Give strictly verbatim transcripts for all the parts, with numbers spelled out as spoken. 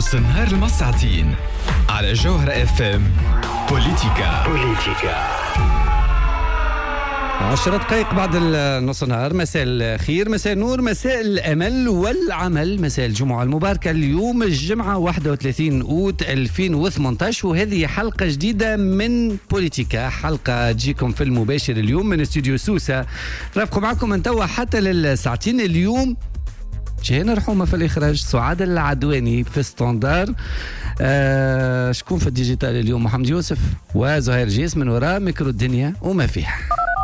نص النهار المساعتين على جوهر اف ام. بوليتيكا بوليتيكا عشرة دقائق بعد نص النهار. مساء الخير، مساء النور، مساء الأمل والعمل، مساء الجمعة المباركة. اليوم الجمعة واحد وثلاثين أوت ألفين وثمانية عشر، وهذه حلقة جديدة من بوليتيكا، حلقة تجيكم في المباشر اليوم من استوديو سوسة. رافقوا معكم من توا حتى للساعتين. اليوم جينا رحومة في الإخراج، سعاد العدواني في ستاندار، آه شكون في الديجيتال اليوم؟ محمد يوسف وزهير جيس من وراء ميكرو الدنيا وما فيها.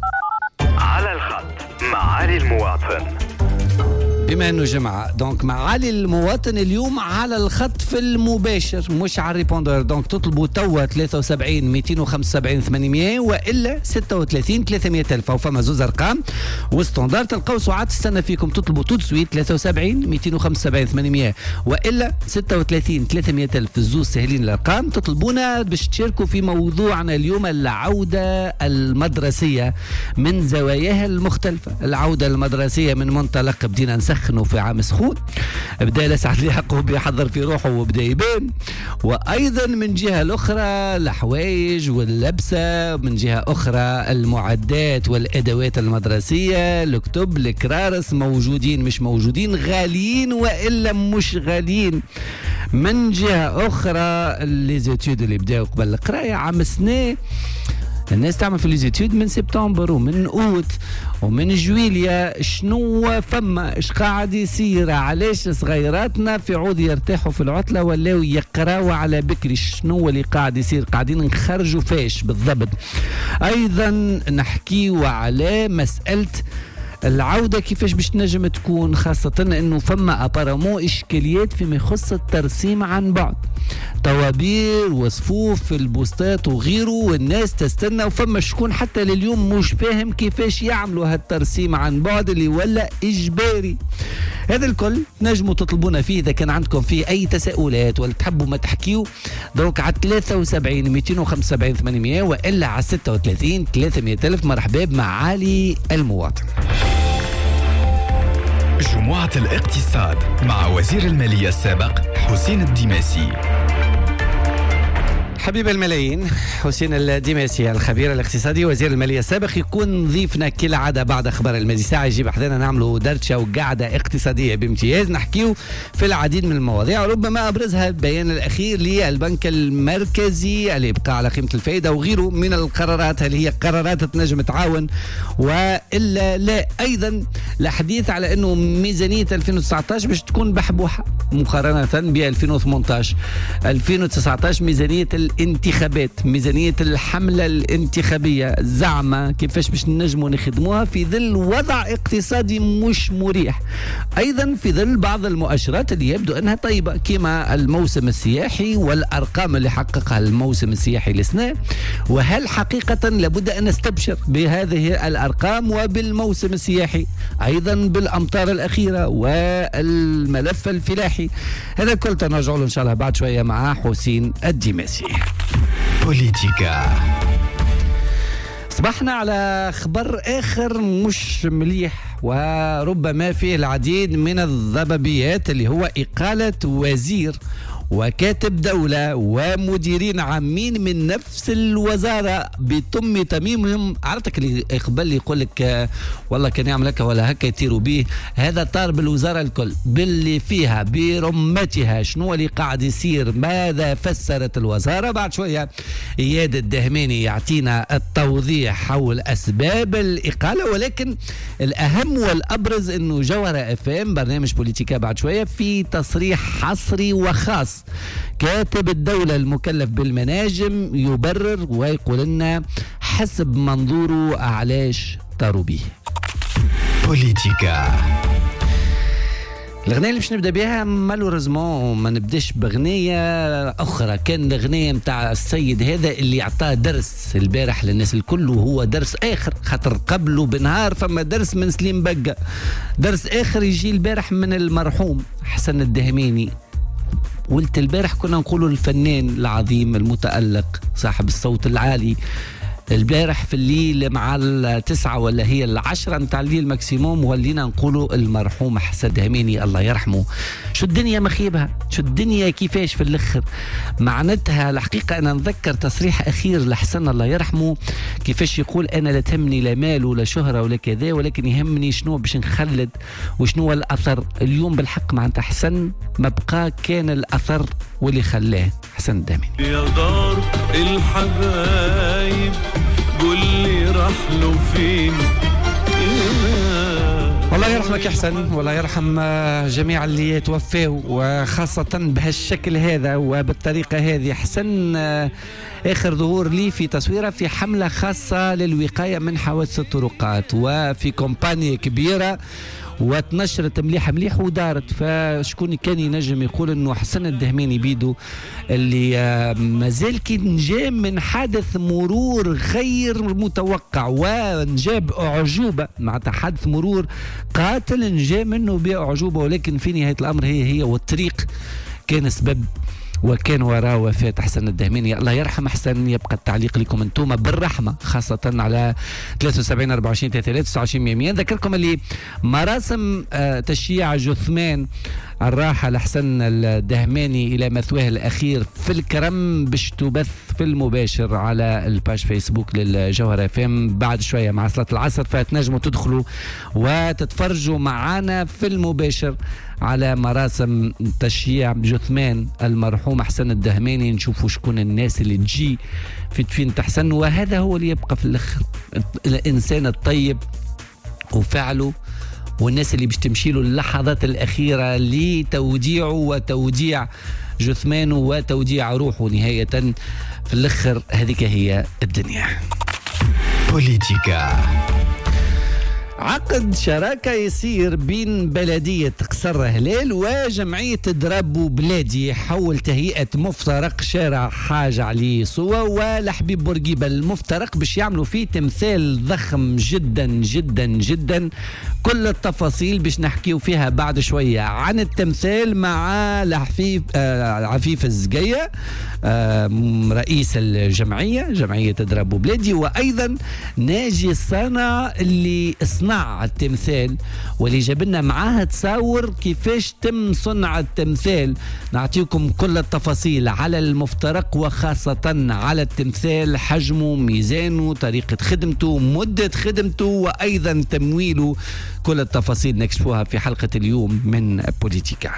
على الخط مع علي المواطن. بما انه جمعة دونك مع علي المواطن اليوم على الخط في المباشر مش على الريبوندر. دونك تطلبوا توا ثلاثة وسبعين مئتين وخمسة وسبعين ثمانمئة والا ستة وثلاثين ثلاثمئة ألف، او فما زوز ارقام وستاندار تلقاو ساعات تستنى فيكم. تطلبوا تو سويت ثلاثة وسبعين مئتين وخمسة وسبعين ثمانمئة والا ستة وثلاثين ثلاثمئة ألف، زوز سهلين الارقام. تطلبونا باش تشاركوا في موضوعنا اليوم، العودة المدرسية من زواياها المختلفة. العودة المدرسية من منطلق بدينا نسخ خنو في عام سخون، بدا لسعد يعقوب يحضر في روحه وبدا يبان، وايضا من جهه الاخرى الحوايج واللبسه، من جهه اخرى المعدات والادوات المدرسيه، الكتب الكرارس موجودين مش موجودين، غاليين والا مش غاليين. من جهه اخرى ليزيتود اللي بداوا قبل القرايه عام سنه، الناس تعمل في ليزيتود من سبتمبر ومن اوت ومن جويليا. شنو فما اش قاعد يصير؟ علاش صغيراتنا في عود يرتاحوا في العطله ولاو يقراوا على بكري؟ شنو اللي قاعد يصير؟ قاعدين نخرجوا فاش بالضبط. ايضا نحكيوا على مساله العودة كيفاش باش تنجم تكون، خاصة انه فما ابارامون اشكاليات فيما يخص الترسيم عن بعد، طوابير وصفوف في البوستات وغيره، والناس تستنى، وفما شكون حتى لليوم مش فاهم كيفاش يعملوا هالترسيم عن بعد اللي ولا اجباري. هذا الكل نجموا تطلبونا فيه اذا كان عندكم فيه اي تساؤلات ولا تحبوا ما تحكيوا. دونك على ثلاثة وسبعين مئتين وخمسة وسبعين ثمانمئة والا على ستة وثلاثين ثلاثمئة ألف. مرحبا مع علي المواطن. جمعة الاقتصاد مع وزير المالية السابق حسين الدماسي. حبيب الملايين حسين الدماسي الخبير الاقتصادي وزير المالية السابق يكون ضيفنا كالعادة بعد أخبار المادي ساعة، يجيب حدنا نعملوا درشة وقعدة اقتصادية بامتياز، نحكيو في العديد من المواضيع، ربما أبرزها البيان الأخير للبنك المركزي الإبقاء على قيمة الفائدة وغيره من القرارات. هل هي قرارات تنجم تعاون وإلا لا؟ أيضا الحديث على أنه ميزانية ألفين وتسعة عشر باش تكون بحبوحة مقارنة ب ألفين وثمانية عشر. ألفين وتسعة عشر ميزانية الانتخابات، ميزانية الحملة الانتخابية، زعمة كيفاش باش نجموا نخدموها في ظل وضع اقتصادي مش مريح، أيضا في ظل بعض المؤشرات اللي يبدو أنها طيبة كما الموسم السياحي والأرقام اللي حققها الموسم السياحي لسنة. وهل حقيقة لابد أن نستبشر بهذه الأرقام وبالموسم السياحي، أيضا بالأمطار الأخيرة والملف الفلاحي؟ هذا كل تنرجع له إن شاء الله بعد شوية مع حسين الدماسي. بوليتيكا. صبحنا على خبر آخر مش مليح وربما فيه العديد من الضبابيات، اللي هو إقالة وزير وكاتب دولة ومديرين عامين من نفس الوزارة بتم تميمهم. عرفتك اللي قبل يقول لك والله كان يعمل هكا ولا هكا يطيروا به، هذا طار بالوزارة الكل باللي فيها برمتها. شنو اللي قاعد يصير؟ ماذا فسرت الوزارة؟ بعد شوية إياد الدهماني يعطينا التوضيح حول أسباب الإقالة، ولكن الأهم والأبرز أنه جوهر اف ام برنامج بوليتيكا بعد شوية في تصريح حصري وخاص كاتب الدولة المكلف بالمناجم يبرر ويقول لنا حسب منظوره علاش طاروا به. بوليتيكا. الأغنية اللي باش نبدا بها مالوريزمون ما نبداش بأغنية أخرى، كان الأغنية متاع السيد هذا اللي أعطاه درس البارح للناس الكل، وهو درس آخر خاطر قبله بنهار فما درس من سليم بقى، درس آخر يجي البارح من المرحوم حسن الدهماني. قلت البارح كنا نقولوا الفنان العظيم المتألق صاحب الصوت العالي البارح في الليل مع التسعة ولا هي العشرة متاع الليل ماكسيموم، ولينا نقولوا المرحوم حسن دهماني الله يرحمه. شو الدنيا مخيبها، شو الدنيا كيفاش في الاخر معناتها. الحقيقة أنا نذكر تصريح أخير لحسن الله يرحمه كيفاش يقول أنا لا تهمني لا مال ولا شهرة ولا كذا، ولكن يهمني شنو باش نخلد وشنو الأثر. اليوم بالحق معناتها حسن ما بقى كان الأثر واللي خلاه حسن دهماني. يا دار الحبايب قول لي راح له فين. الله يرحمك يا حسن، والله يرحم جميع اللي توفاوا، وخاصة بهالشكل هذا وبالطريقة هذه. حسن آخر ظهور لي في تصويره في حملة خاصة للوقاية من حوادث الطرقات وفي كومبانيا كبيرة وتنشرت مليح مليح ودارت. فشكون كان ينجم يقول انه حسن الدهماني بيدو اللي مازال كي نجا من حادث مرور غير متوقع ونجاب اعجوبه، معناتها حادث مرور قاتل نجا منه باعجوبه، ولكن في نهايه الامر هي هي والطريق كان سبب وكان وراء وفاة حسن الدهماني. الله يرحم حسن. يبقى التعليق لكم انتم بالرحمة خاصة على ثلاثة وسبعين أربعة وعشرين ثلاثة تسعة وعشرين مئة. ذكركم اللي مراسم تشييع جثمان الراحل حسن الدهماني إلى مثواه الأخير في الكرم باش تبث في المباشر على الباج فيسبوك للجوهرة اف ام بعد شوية مع صلاة العصر، فتنجموا تدخلوا وتتفرجوا معنا في المباشر على مراسم تشييع جثمان المرحوم حسن الدهماني. نشوفوا شكون الناس اللي تجي في تفين حسن، وهذا هو اللي يبقى في الاخر الانسان الطيب وفعله، والناس اللي باش تمشي له اللحظات الاخيره لتوديعه وتوديع جثمانه وتوديع روحه نهايه. في الاخر هذيك هي الدنيا. بوليتيكا. عقد شراكة يصير بين بلدية قصر هلال وجمعية درابو بلادي حول تهيئة مفترق شارع حاج علي صوى ولحبيب بورقيبة. المفترق باش يعملوا فيه تمثال ضخم جدا جدا جدا. كل التفاصيل باش نحكيو فيها بعد شوية عن التمثال مع لحفيف آه عفيف الزقية آه رئيس الجمعية جمعية درابو بلادي، وأيضا ناجي الصانع اللي صنع التمثال واللي جاب لنا معاه تصاور كيفاش تم صنع التمثال. نعطيكم كل التفاصيل على المفترق وخاصة على التمثال، حجمه، ميزانه، طريقة خدمته، مدة خدمته، وأيضا تمويله. كل التفاصيل نكشفوها في حلقة اليوم من بوليتيكا.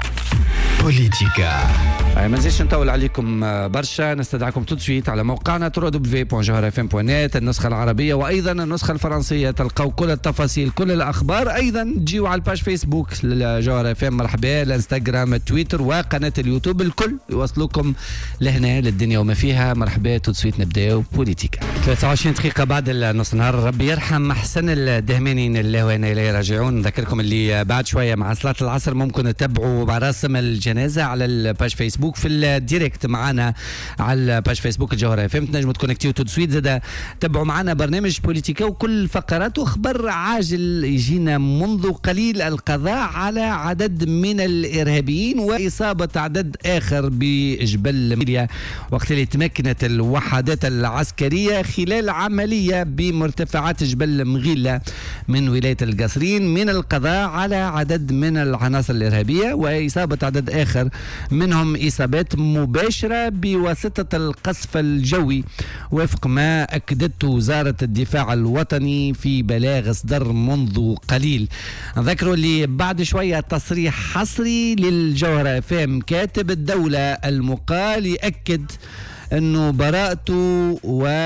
بوليتيكا. ما نزيدش نطول عليكم برشا، نستدعكم تدسويت على موقعنا دبليو دبليو دبليو دوت جوهرة اف ام دوت نت النسخة العربية وأيضا النسخة الفرنسية. تلقاو كل التفاصيل كل الأخبار. أيضا تجيوا على الباج فيسبوك للجوهرة اف ام، مرحبا، الانستغرام، تويتر وقناة اليوتيوب، الكل يوصلوكم لهنا للدنيا وما فيها. مرحبا، تدسويت نبداو بوليتيكا. ثلاثة وعشرين دقيقة بعد النص نهار. ربي يرحم حسن الدهماني الله وإنا إليه راجعون. نذكركم اللي بعد شوية مع صلاة العصر ممكن تتابعوا مراسم الجنازة على الباج فيسبوك في الديريكت معنا على الباج فيسبوك الجوهرة اف ام. تنجموا تكونكتيو تو سويت زادا تابعوا معنا برنامج بوليتيكا وكل فقرات وخبر عاجل يجينا منذ قليل. القضاء على عدد من الإرهابيين وإصابة عدد آخر بجبل ميريا وقت اللي تمكنت الوحدات العسكرية خلال عملية بمرتفعات جبل مغيلة من ولاية القصرين من القضاء على عدد من العناصر الإرهابية وإصابة عدد آخر منهم إصابات مباشرة بواسطة القصف الجوي وفق ما أكدته وزارة الدفاع الوطني في بلاغ صدر منذ قليل. ذكروا لي بعد شوية تصريح حصري للجوهرة اف ام كاتب الدولة المقال يأكد أنه براءته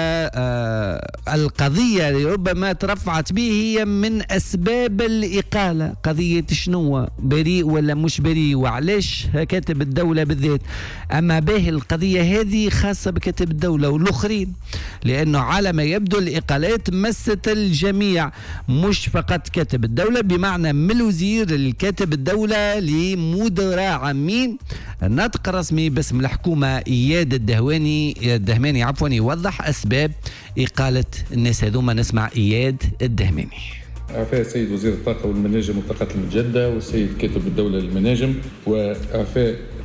والقضية اللي ربما ترفعت به هي من أسباب الإقالة. قضية شنو بريء ولا مش بريء وعلاش كاتب الدولة بالذات. أما به القضية هذه خاصة بكاتب الدولة والآخرين، لأنه على ما يبدو الإقالات مست الجميع مش فقط كاتب الدولة، بمعنى من الوزير الكاتب الدولة لمدراء عامين. الناطق الرسمي باسم الحكومة إياد الدهواني الدهماني عفوا يوضح أسباب إقالة الناس هذوما. نسمع إياد الدهماني. عفاء السيد وزير الطاقة والمناجم والطاقات المتجددة والسيد كاتب الدولة للمناجم، وعفاء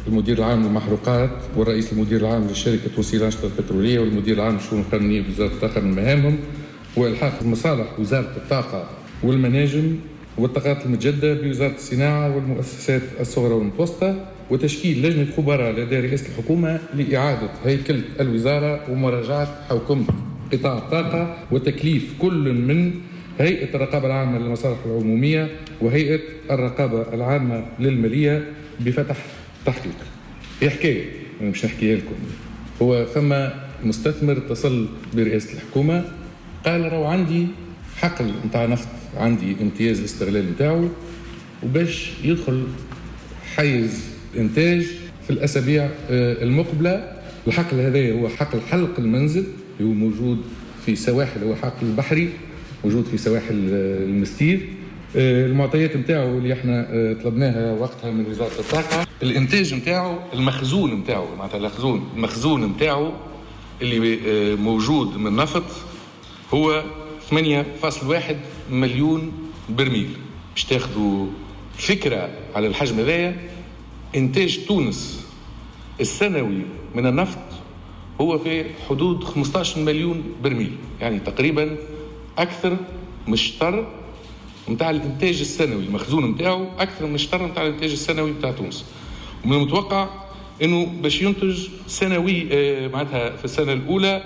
المدير العام للمحروقات والرئيس المدير العام لشركة وسيلة الأنشطة البترولية والمدير العام للشؤون القانونية بوزارة الطاقة من مهامهم هو إلحاق مصالح وزارة الطاقة والمناجم والطاقات المتجددة بوزارة الصناعة والمؤسسات الصغرى والمتوسطة، وتشكيل لجنة خبراء لدى رئاسة الحكومة لإعادة هيكلة الوزارة ومراجعة حوكمة قطاع الطاقة وتكليف كل من هيئة الرقابة العامة للمصالح العمومية وهيئة الرقابة العامة للمالية بفتح تحقيق. هي حكاية أنا مش نحكيها لكم. هو ثم مستثمر اتصل برئاسة الحكومة قال رو عندي حقل نتاع نفط، عندي امتياز الاستغلال نتاعو وباش يدخل حيز إنتاج في الأسابيع المقبلة. الحقل هذا هو حقل حلق المنزل اللي هو موجود في سواحل، هو حقل البحري موجود في سواحل المستير. المعطيات نتاعو اللي احنا طلبناها وقتها من وزارة الطاقة، الانتاج نتاعو، المخزون نتاعو معناتها المخزون المخزون نتاعو اللي موجود من نفط هو ثمانية فاصلة واحد مليون برميل. باش تاخذوا فكرة على الحجم هذايا، انتاج تونس السنوي من النفط هو في حدود خمسة عشر مليون برميل، يعني تقريبا اكثر من الشطر نتاع الانتاج السنوي. المخزون نتاعو اكثر من الشطر نتاع الانتاج السنوي نتاع تونس. ومن المتوقع انه باش ينتج سنوي آه معناتها في السنه الاولى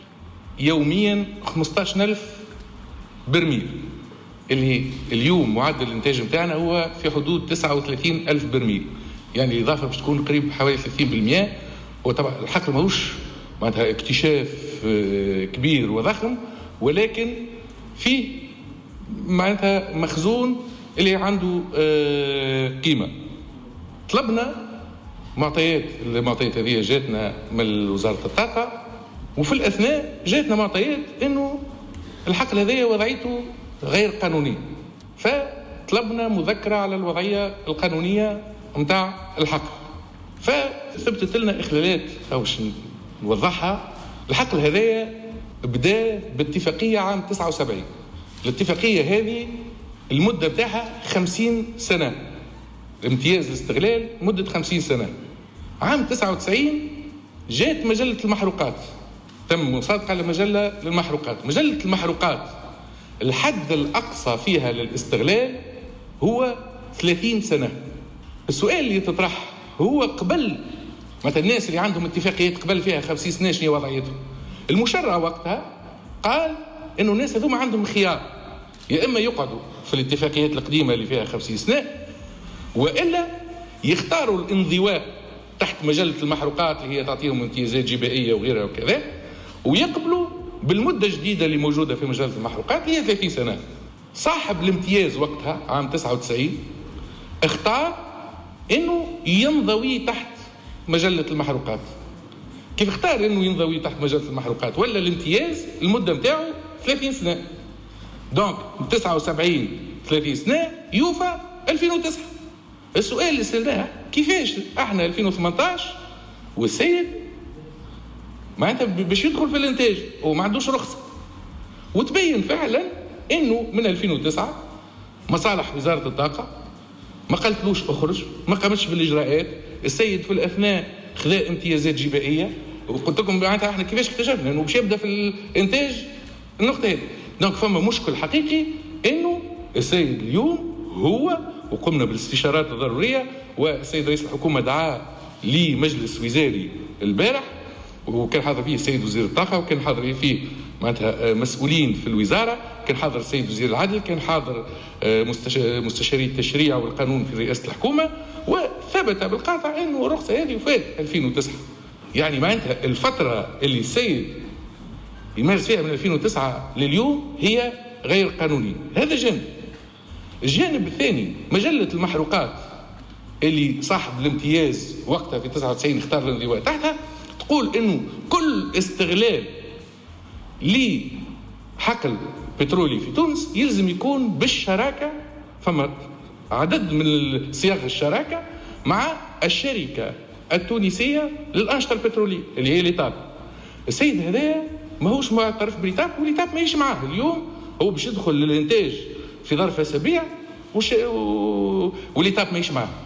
يوميا خمسة عشر ألف برميل، اللي اليوم معدل الانتاج نتاعنا هو في حدود تسعة وثلاثين ألف برميل، يعني الاضافه باش تكون قريب حوالي ثلاثين بالمئة. وطبعا الحقل ماهوش معناتها اكتشاف آه كبير وضخم، ولكن فيه معناتها مخزون اللي عنده آه قيمة. طلبنا معطيات، المعطيات هذه جاتنا من وزارة الطاقة، وفي الأثناء جاتنا معطيات إنه الحقل هذا وضعيته غير قانونية، فطلبنا مذكرة على الوضعية القانونية متاع الحقل، فثبتت لنا إخلالات أو نوضحها. الحقل هذا بدأ باتفاقية عام تسعة وسبعين. الاتفاقية هذه المدة بتاعها خمسين سنة، امتياز الاستغلال مدة خمسين سنة. عام تسعة وتسعين جاءت مجلة المحروقات، تم مصادقة لمجلة للمحروقات. مجلة المحروقات الحد الأقصى فيها للاستغلال هو ثلاثين سنة. السؤال اللي يتطرح هو قبل مثلا الناس اللي عندهم اتفاقيات قبل فيها خمسين سنة شنو وضعيتهم؟ المشرع وقتها قال إنه الناس هذوما عندهم خيار، يا إما يقعدوا في الاتفاقيات القديمة اللي فيها خمسين سنة، وإلا يختاروا الانضواء تحت مجلة المحروقات اللي هي تعطيهم امتيازات جبائية وغيرها وكذا، ويقبلوا بالمدة الجديدة اللي موجودة في مجلة المحروقات هي ثلاثين سنة. صاحب الامتياز وقتها عام تسعة وتسعين اختار إنه ينضوي تحت مجلة المحروقات. كيف اختار إنه ينضوي تحت مجلة المحروقات؟ ولا الامتياز المدة متاعه ثلاثين سنة، دونك تسعة وسبعين ثلاثين سنة يوفى ألفين وتسعة. السؤال اللي سألناه كيفاش احنا ألفين وثمانية عشر والسيد معناتها باش يدخل في الانتاج وما عندوش رخصة؟ وتبين فعلا انه من ألفين وتسعة مصالح وزارة الطاقة ما قالتلوش اخرج، ما قامتش بالاجراءات. السيد في الاثناء خذا امتيازات جبائية، وقلت لكم معناتها احنا كيفاش اكتشفنا انه باش يبدا في الانتاج النقطة هذه. دونك فما مشكل حقيقي انه السيد اليوم هو، وقمنا بالاستشارات الضرورية، والسيد رئيس الحكومة دعا لمجلس وزاري البارح وكان حاضر فيه السيد وزير الطاقة، وكان حاضر فيه معناتها مسؤولين في الوزارة، كان حاضر السيد وزير العدل، كان حاضر مستشاري التشريع والقانون في رئاسة الحكومة، وثبت بالقاطع انه الرخصة هذه وفات ألفين وتسعة. يعني معناتها الفترة اللي السيد يمارس فيها من ألفين وتسعة لليوم هي غير قانونية. هذا جانب. الجانب الثاني مجلة المحروقات اللي صاحب الامتياز وقتها في تسعة وتسعين اختار الانضواء تحتها تقول انه كل استغلال لحقل بترولي في تونس يلزم يكون بالشراكة، فما عدد من صياغ الشراكة مع الشركة التونسية للأنشطة البترولية اللي هي ليتاب. السيد هذا ما هوش معترف بليتاب، وليتاب ما يجي معاه. اليوم هو باش يدخل للإنتاج في ظرف أسابيع وش... وليتاب ما يجي معاه.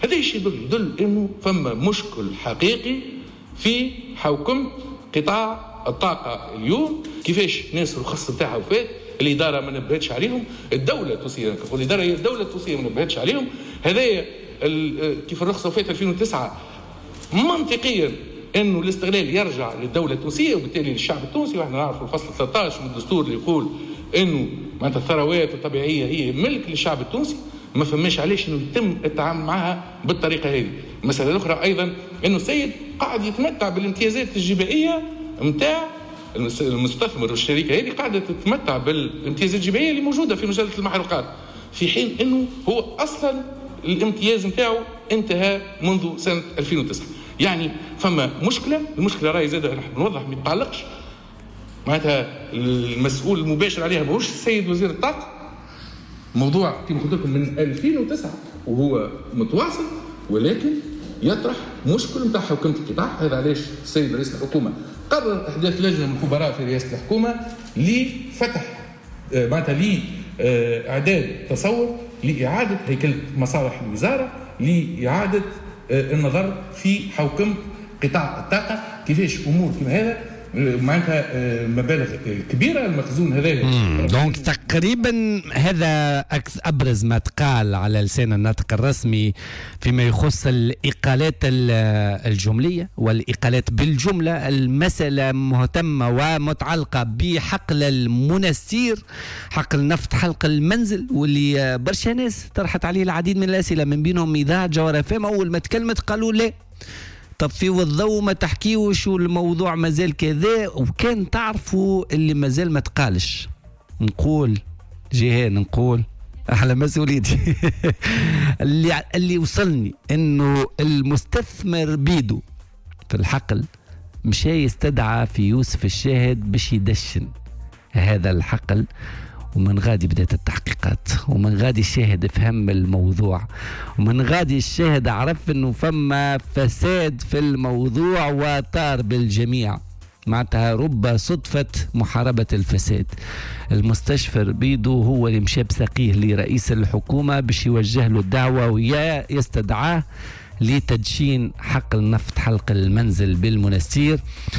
هذا الشيء يدل يدل انه فما مشكل حقيقي في حوكمة قطاع الطاقة اليوم. كيفاش ناس الرخص بتاعها وفات، الإدارة ما نبهتش عليهم، الدولة التونسية الإدارة هي الدولة التونسية ما نبهتش عليهم. هذايا كيف الرخصة وفات ألفين وتسعة منطقيا انه الاستغلال يرجع للدوله التونسيه وبالتالي للشعب التونسي. واحنا نعرف الفصل ثلاثة عشر من الدستور اللي يقول انه معناتها الثروات الطبيعيه هي ملك للشعب التونسي. ما فماش علاش انه يتم التعامل معها بالطريقه هذه. المساله الاخرى ايضا انه السيد قاعد يتمتع بالامتيازات الجبائيه نتاع المستثمر والشركه هذه قاعده تتمتع بالامتيازات الجبائيه اللي موجوده في مجله المحروقات، في حين انه هو اصلا الامتياز نتاعو انتهى منذ سنه ألفين وتسعة. يعني فما مشكله، المشكله راهي زاده نحن نوضح ما يتعلقش معناتها المسؤول المباشر عليها ماهوش السيد وزير الطاقه. موضوع كما قلت لكم من ألفين وتسعة وهو متواصل، ولكن يطرح مشكل نتاع حوكمه القطاع. هذا علاش السيد رئيس الحكومه قرر احداث لجنه من الخبراء في رئاسه الحكومه لفتح معناتها لاعداد تصور لاعاده هيكله مصالح الوزاره، لاعاده النظر في حوكمة قطاع الطاقة. كيفاش أمور كما هذا معناتها مبالغ كبيرة المخزون هذا. دونك تقريبا هذا أبرز ما تقال على لسان الناطق الرسمي فيما يخص الإقالات الجملية والإقالات بالجملة. المسألة مهتمة ومتعلقة بحقل المنستير، حقل النفط، حلق المنزل، واللي برشا ناس طرحت عليه العديد من الأسئلة، من بينهم إذاعة جوهر اف ام. أول ما تكلمت قالوا لا طب في الضوء ما تحكيوش والموضوع مازال كذا، وكان تعرفوا اللي مازال ما تقالش. نقول جيهان نقول على مسؤوليتي اللي اللي وصلني انه المستثمر بيدو في الحقل مشى يستدعى في يوسف الشاهد باش يدشن هذا الحقل، ومن غادي بدأت التحقيقات، ومن غادي الشاهد فهم الموضوع، ومن غادي الشاهد عرف انه فما فساد في الموضوع وطار بالجميع. معناتها رب صدفة محاربة الفساد. المستشفر بيدو هو اللي مشى بساقيه لرئيس الحكومة باش يوجه له الدعوة ويا يستدعاه لتدشين حق النفط حلق المنزل بالمنستير،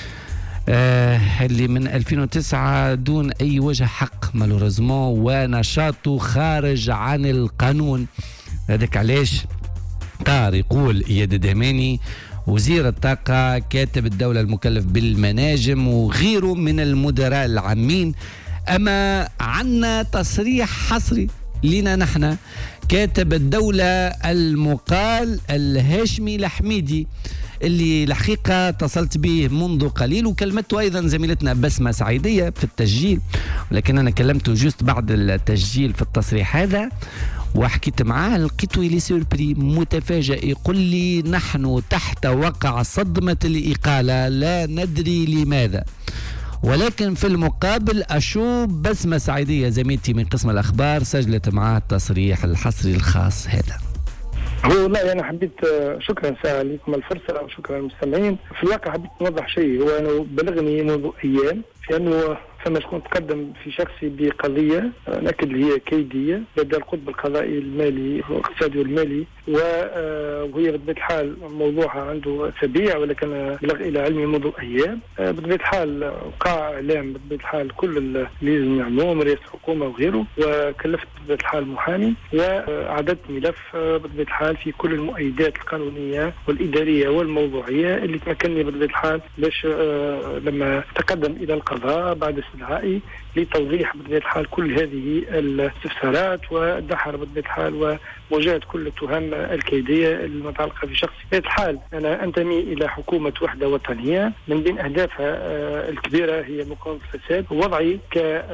آه اللي من ألفين وتسعة دون أي وجه حق مالوريزمون، ونشاطه خارج عن القانون. هذاك علاش طار يقول إياد الدهماني وزير الطاقة كاتب الدولة المكلف بالمناجم وغيره من المدراء العامين. أما عنا تصريح حصري لنا نحن كاتب الدولة المقال الهاشمي الحميدي، اللي الحقيقة اتصلت به منذ قليل وكلمته أيضا زميلتنا بسمة سعيدية في التسجيل، ولكن أنا كلمته جوست بعد التسجيل في التصريح هذا وحكيت معاه، لقيته لي سوربري متفاجئ. يقول لي نحن تحت وقع صدمة الإقالة لا ندري لماذا، ولكن في المقابل أشوف بسمة سعيدية زميلتي من قسم الأخبار سجلت معاه التصريح الحصري الخاص هذا. هو لا أنا حبيت شكرا ساعة لكم الفرصة وشكرا للمستمعين. في الواقع حبيت نوضح شيء، هو أنه بلغني منذ أيام في أنه فما شكون تقدم في شخصي بقضية نأكد اللي هي كيدية لدى القطب القضائي المالي والاقتصادي والمالي، وهي بطبيعة الحال موضوعها عنده أسابيع ولكن بلغ إلى علمي منذ أيام. بطبيعة الحال وقع إعلام بطبيعة الحال كل اللي لازم يعملوه من رئيس الحكومة وغيره، وكلفت بطبيعة الحال محامي وأعددت ملف بطبيعة الحال في كل المؤيدات القانونية والإدارية والموضوعية اللي تمكنني بطبيعة الحال باش لما تقدم إلى القضاء بعد استدعائي لتوضيح بطبيعة الحال كل هذه الاستفسارات ودحر بطبيعة الحال ومواجهة كل التهم الكيدية المتعلقة في شخصي. بطبيعة الحال أنا أنتمي إلى حكومة وحدة وطنية، من بين أهدافها الكبيرة هي مقاومة الفساد. وضعي ك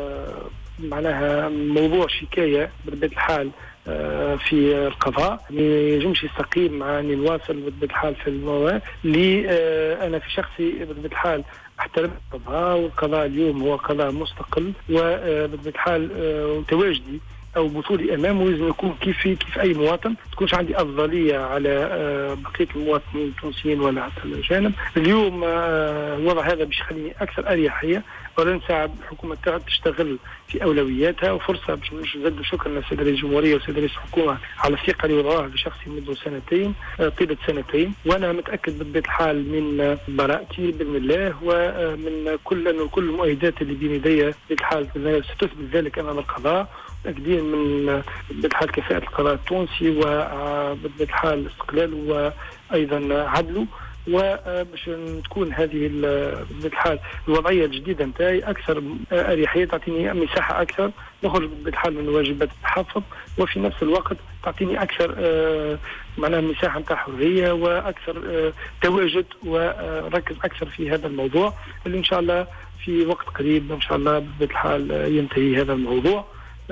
معناها موضوع شكاية بطبيعة الحال في القضاء ما ينجمش يستقيم مع اني نواصل بطبيعة الحال في الموضوع اللي انا في شخصي بطبيعة الحال احترم القضاء، والقضاء اليوم هو قضاء مستقل وبطبيعة الحال تواجدي او بطولي امامه لازم يكون كيفي كيف اي مواطن، تكونش عندي افضليه على بقيه المواطنين التونسيين ولا حتى الجانب. اليوم الوضع هذا باش يخليني اكثر اريحيه، ولا نساعد الحكومه تشتغل في اولوياتها، وفرصه باش نزيد شكرا للسيد رئيس الجمهوريه والسيد رئيس الحكومه على الثقه اللي وضعوها بشخصي منذ سنتين طيله سنتين، وانا متاكد بطبيعه الحال من براءتي باذن الله ومن كل انه كل المؤيدات اللي بين يدي بطبيعه الحال ستثبت ذلك امام القضاء، متاكدين من بطبيعه الحال كفاءه القضاء التونسي وبطبيعه الحال استقلاله وايضا عدله، وباش تكون هذه بالحال الوضعيه الجديده نتاعي اكثر اريحيه، تعطيني مساحه اكثر نخرج بالحال من واجبات التحفظ، وفي نفس الوقت تعطيني اكثر معناها مساحه نتاع حريه واكثر تواجد وركز اكثر في هذا الموضوع اللي ان شاء الله في وقت قريب ان شاء الله بالحال ينتهي هذا الموضوع.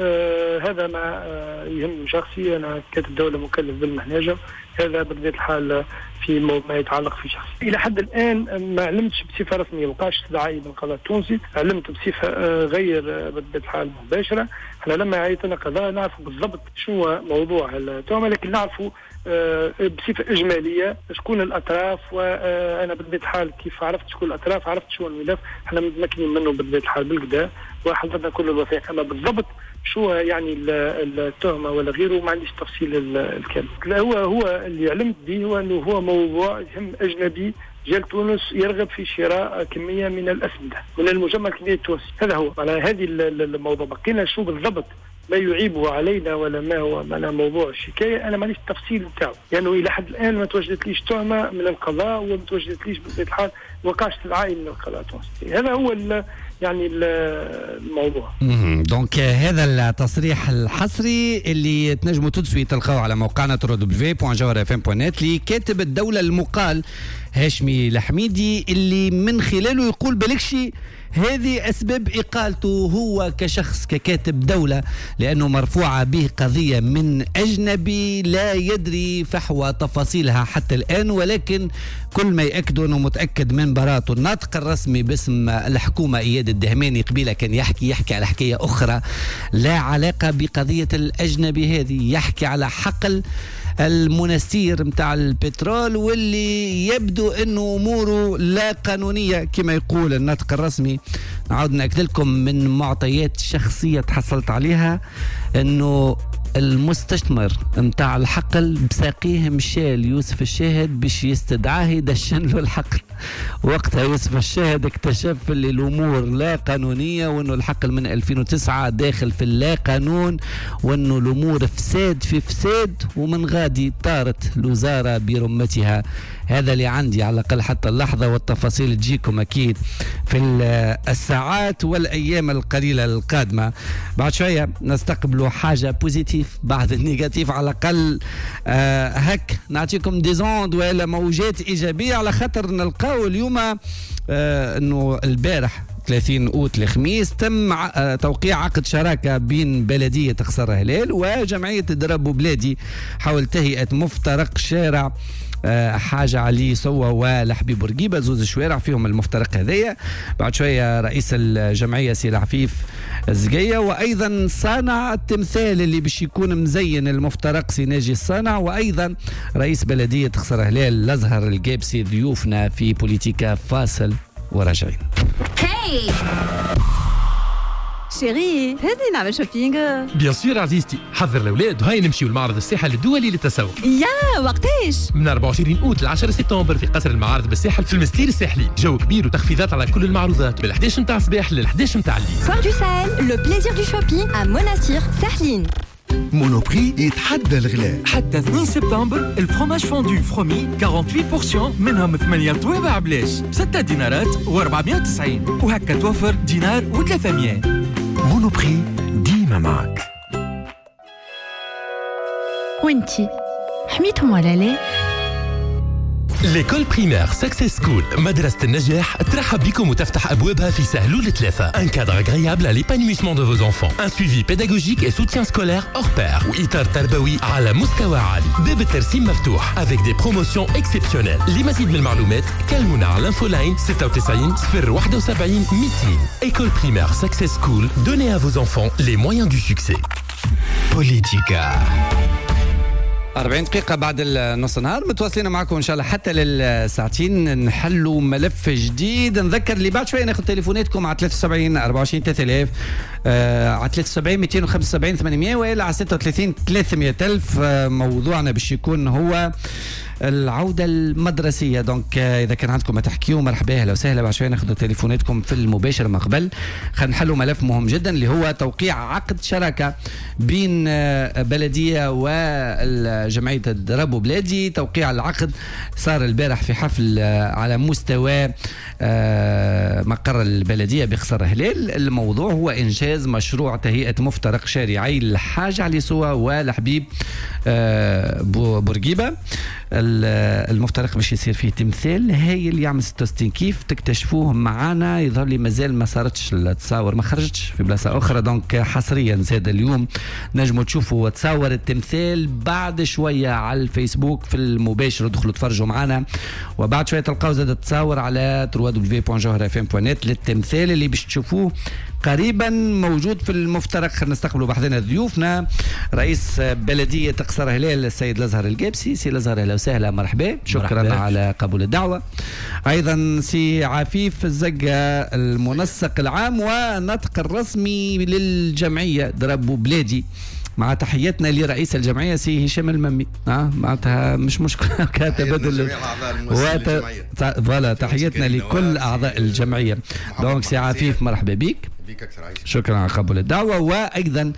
آه هذا ما آه يهم شخصي، انا كاتب دوله مكلف بالمهنجه، هذا بطبيعه الحال في ما يتعلق في شخصي. الى حد الان ما علمتش بصفه رسميه، ما وقعش استدعائي من القضاء التونسي، علمت بصفه آه غير بطبيعه الحال مباشره. احنا لما عيطنا قضاء نعرف بالضبط شنو هو موضوع التهمه، لكن نعرفوا آه بصفه اجماليه شكون الاطراف، وانا بطبيعه الحال كيف عرفت شكون الاطراف عرفت شو الملف، احنا متمكنين منه بطبيعه الحال بالكدا وحضرنا كل الوثائق، اما بالضبط شو يعني التهمه ولا غيره ما عنديش تفصيل الكامل. هو هو اللي علمت به هو انه هو موضوع يهم اجنبي جال تونس يرغب في شراء كميه من الاسمده من المجمع الكبير التونسي، هذا هو معناها هذه الموضوع. بقينا شو بالضبط ما يعيبه علينا ولا ما هو معناها موضوع الشكايه، انا مانيش التفصيل نتاعو، لانه يعني الى حد الان ما توجدتليش تهمه من القضاء وما توجدتليش بطبيعه الحال وقعش استدعائي من القضاء التونسي. هذا هو يعني الموضوع. دونك هذا التصريح الحصري اللي تنجموا تدسوا تلقاوه على موقعنا دبليو دبليو دبليو دوت جوهر اف ام دوت نت لكاتب الدوله المقال هاشمي الحميدي، اللي من خلاله يقول بلكشي هذه أسباب إقالته هو كشخص ككاتب دولة، لأنه مرفوعة به قضية من أجنبي لا يدري فحوى تفاصيلها حتى الآن، ولكن كل ما يأكد أنه متأكد من براءته. الناطق الرسمي باسم الحكومة إياد الدهماني قبيلة كان يحكي يحكي على حكاية أخرى لا علاقة بقضية الأجنبي هذه، يحكي على حقل المنستير متاع البترول، واللي يبدو انه اموره لا قانونيه كما يقول الناطق الرسمي. نعاود ناكد لكم من معطيات شخصيه تحصلت عليها انه المستثمر متاع الحقل بساقيه مشى ليوسف الشاهد باش يستدعاه يدشن له الحقل. وقتها يوسف الشاهد اكتشف اللي الامور لا قانونيه، وانه الحقل من ألفين وتسعة داخل في اللا قانون، وانه الامور فساد في فساد، ومن غادي طارت الوزاره برمتها. هذا اللي عندي على الاقل حتى اللحظه، والتفاصيل تجيكم اكيد في الساعات والايام القليله القادمه. بعد شويه نستقبلوا حاجه بوزيتيف بعد النيجاتيف على الاقل. آه هك نعطيكم ديزوند ولا موجات ايجابيه، على خاطر نلقاو اليوم آه انه البارح ثلاثين أوت الخميس تم توقيع عقد شراكة بين بلدية قصر هلال وجمعية درب بلادي حول تهيئة مفترق شارع حاجة علي سوا والحبيب بورقيبة، زوز شوارع فيهم المفترق هذية. بعد شوية رئيس الجمعية سي العفيف الزقية، وأيضا صانع التمثال اللي باش يكون مزين المفترق سي ناجي الصانع، وأيضا رئيس بلدية قصر هلال الأزهر القابسي. ضيوفنا في بوليتيكا، فاصل وراجعين. هاي شيري، هذي نعمل شوبينغ؟ بيان سور عزيزتي، حضر الاولاد وهاي نمشيو لمعرض الساحل الدولي للتسوق. يا وقتاش؟ من أربعة وعشرين أوت ل عشرة سبتمبر في قصر المعارض بالساحل في المستير الساحلي. جو كبير وتخفيضات على كل المعروضات من الحداش نتاع الصباح لل الحداش نتاع الليل. Foire du Sahel, le plaisir du shopping à Monastir, Sahlin. مونوبري يتحدى الغلاء. حتى اثنين سبتمبر الفرomage فوندو فرومي ثمانية وأربعين بالمئة منهم ثمانية توابع بلاش ستة دينارات وأربعمائة وتسعين، وهكا توفر دينار وثلاثمائة. مونوبري ديما معك. وانتي حميتهم ولا لا؟ ليكول بريمير سكسيس سكول مدرسة النجاح ترحب بكم وتفتح أبوابها في سهلول ثلاثة. Un cadre agréable à l'épanouissement de vos enfants. Un suivi pédagogique et soutien scolaire hors pair. وإطار تربوي على مستوى عالي. باب الترسيم مفتوح avec des promotions exceptionnelles. لمزيد من المعلومات كلمونا على الانفولاين ستة وتسعين صفر واحد وسبعين مئتين. École primaire Success School. Donnez à vos enfants les moyens du succès. بوليتيكا. أربعين دقيقة بعد النص نهار متواصلين معكم إن شاء الله حتى للساعتين نحلوا ملف جديد. نذكر اللي بعد شوية ناخذ تليفوناتكم على ثلاثة وسبعين أربعة وعشرين ثلاثة آلاف آه على ثلاثة وسبعين مئتين وخمسة وسبعين ثمانمئة وإلى على ستة وثلاثين ثلاثمئة ألف. آه موضوعنا باش يكون هو العودة المدرسية. دونك إذا كان عندكم ما تحكيوا مرحبا أهلا وسهلا. بعد شوية ناخذ تليفوناتكم في المباشر. ما قبل خلينا نحلوا ملف مهم جدا اللي هو توقيع عقد شراكة بين بلدية والجمعية درابو بلادي. توقيع العقد صار البارح في حفل على مستوى مقر البلدية بخصر هلال. الموضوع هو إنجاز مشروع تهيئة مفترق شارعي الحاج علي سوا والحبيب بورقيبة. المفترق باش يصير فيه تمثال هايل يعمل ستة وستين كيف تكتشفوه معانا. يظهر لي مازال ما صارتش التصاور ما خرجتش في بلاصه اخرى. دونك حصريا زاد اليوم نجموا تشوفوا تصاور التمثال بعد شويه على الفيسبوك في المباشر. ادخلوا تفرجوا معانا وبعد شويه تلقاو زاد التصاور على دبليو دبليو دبليو دوت جوهر اف ام دوت نت للتمثال اللي باش تشوفوه قريبا موجود في المفترق. خلينا نستقبلوا بحذنا ضيوفنا رئيس بلديه قصر هلال السيد الازهر القابسي. سي الازهر اهلا وسهلا مرحبا. شكرا مرحبا. على قبول الدعوه. ايضا سي عفيف الزقه المنسق العام ونطق الرسمي للجمعيه درابو بلادي. مع تحياتنا لرئيس الجمعيه سي هشام الممي. اه معناتها مش مشكله كتبادل فوالا تحياتنا لكل اعضاء الجمعيه. دونك سي عفيف مرحبا بك. شكرا على قبول الدعوه. وايضا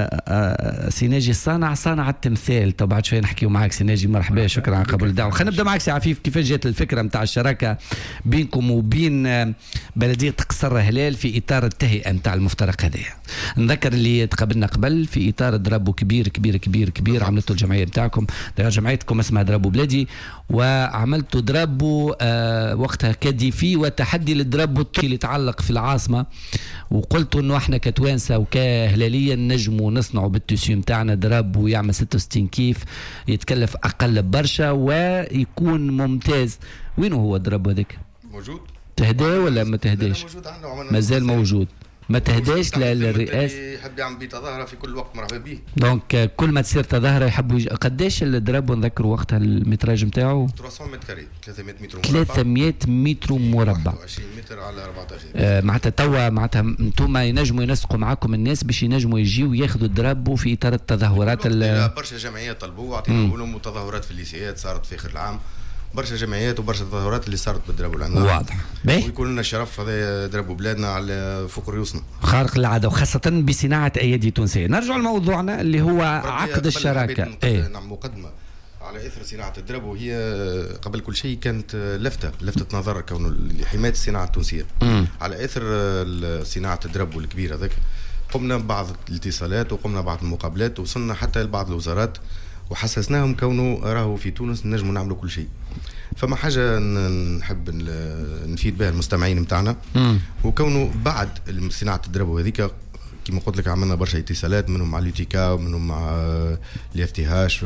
سي ناجي صانع صانع التمثال. طب بعد شويه نحكيو معك سي ناجي مرحبا. شكرا على قبول الدعوه. خلينا نبدا معك سي عفيف. كيفاش جات الفكره نتاع الشراكه بينكم وبين بلديه قصر هلال في اطار التهيئه نتاع المفترق هذايا؟ نذكر اللي تقابلنا قبل في اطار درابو كبير كبير كبير كبير عملتوا الجمعيه نتاعكم. جمعيتكم اسمها درابو بلادي وعملتوا درابو آه وقتها كديفي وتحدي للدرابو اللي يتعلق في العاصمه. وقلتوا انه احنا كتوانسه وكهلاليه نجموا نصنعوا بالتوسيو نتاعنا درابو يعمل ستة وستين كيف يتكلف اقل برشا ويكون ممتاز. وين هو الدرابو هذاك؟ موجود تهدى ولا ما تهداش؟ مازال موجود ما تهداش للرئاسه. يحب يعمل بيه تظاهره في كل وقت مرحبا به. دونك كل ما تصير تظاهره يحبوا يج... قداش الدرابو نذكروا وقتها المتراج نتاعو؟ ثلاثمئة متر كاري ثلاثمئة متر مربع. ثلاثمئة متر مربع. واحد وعشرين متر على أربعطاش. آه معناتها توا معناتها انتم ينجموا ينسقوا معاكم الناس باش ينجموا يجيوا ياخذوا الدرابو في اطار التظاهرات. برشا جمعيات طلبوا اعطينا لهم تظاهرات في الليسيات صارت في اخر العام. برشا جمعيات وبرشا تظاهرات اللي صارت بالدرابو العام. واضح. ويكون لنا الشرف هذا درابو بلادنا على فوق رؤوسنا. خارق العاده وخاصه بصناعه ايادي تونسيه. نرجع لموضوعنا اللي هو عقد الشراكه. ايه نعم مقدمه على اثر صناعه الدرابو. هي قبل كل شيء كانت لفته لفته نظر كونه لحمايه الصناعه التونسيه. مم. على اثر صناعه الدرابو الكبيره ذاك قمنا ببعض الاتصالات وقمنا بعض المقابلات ووصلنا حتى لبعض الوزارات وحسسناهم كونه راهو في تونس نجموا نعملوا كل شيء. فما حاجه نحب نفيد بها المستمعين نتاعنا وكونه بعد صناعه الدرابو هذيك كما قلت لك عملنا برشا اتصالات منهم مع اليوتيكا ومنهم مع الاف تي هاش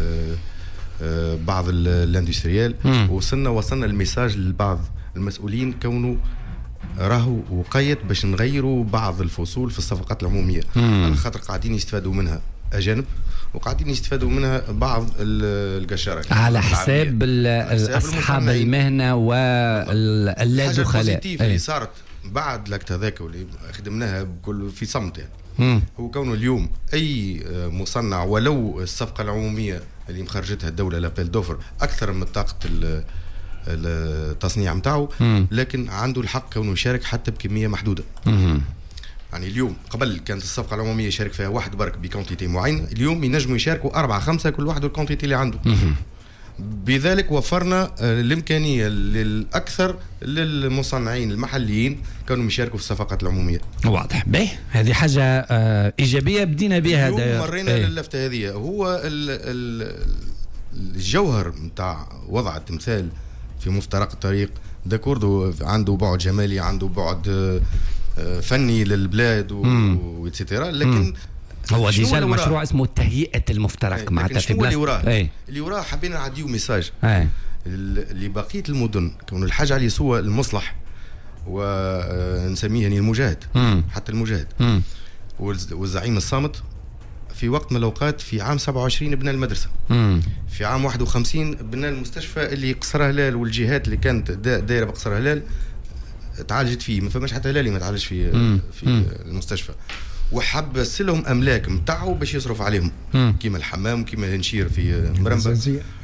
بعض الاندستريال. وصلنا وصلنا الميساج لبعض المسؤولين كونه راهو وقيت باش نغيروا بعض الفصول في الصفقات العموميه على خاطر قاعدين يستفادوا منها اجانب وقاعدين يستفادوا منها بعض القشره على حساب اصحاب المهنه واللادخلاء. اللي صارت بعد لك هذاك واللي خدمناها بكل في صمت يعني مم. هو كونه اليوم اي مصنع ولو الصفقه العموميه اللي مخرجتها الدوله لابيل دوفر اكثر من طاقه التصنيع نتاعو لكن عنده الحق كونه يشارك حتى بكميه محدوده. مم. يعني اليوم قبل كانت الصفقه العموميه يشارك فيها واحد برك بكونتيتي معينه. اليوم ينجموا يشاركوا أربعة خمسة كل واحد والكونتيتي اللي عنده. مم. بذلك وفرنا الامكانيه للاكثر للمصنعين المحليين كانوا يشاركوا في الصفقات العموميه. واضح. باهي هذه حاجه آه ايجابيه بدينا بها. اليوم مرينا ايه. للفته هذه هو الجوهر نتاع وضع التمثال في مفترق الطريق. داكوردو عنده بعد جمالي عنده بعد فني للبلاد وإتسيتيرا لكن هو ديجا المشروع اسمه تهيئة المفترق معناتها في بلاصة اللي وراه اللي وراه حابين نعديو ميساج لبقيه المدن كون الحاج علي سوا المصلح ونسميه يعني المجاهد مم. حتى المجاهد مم. والزعيم الصامت في وقت من الاوقات في عام سبعة وعشرين بنى المدرسه. مم. في عام واحد وخمسين بنى المستشفى اللي قصر هلال والجهات اللي كانت دايره بقصر هلال تعالجت فيه، ما فماش حتى هلالي ما تعالجش في مم. في مم. المستشفى. وحبس لهم املاك نتاعو باش يصرف عليهم كيما الحمام كيما الهنشير في مرمبة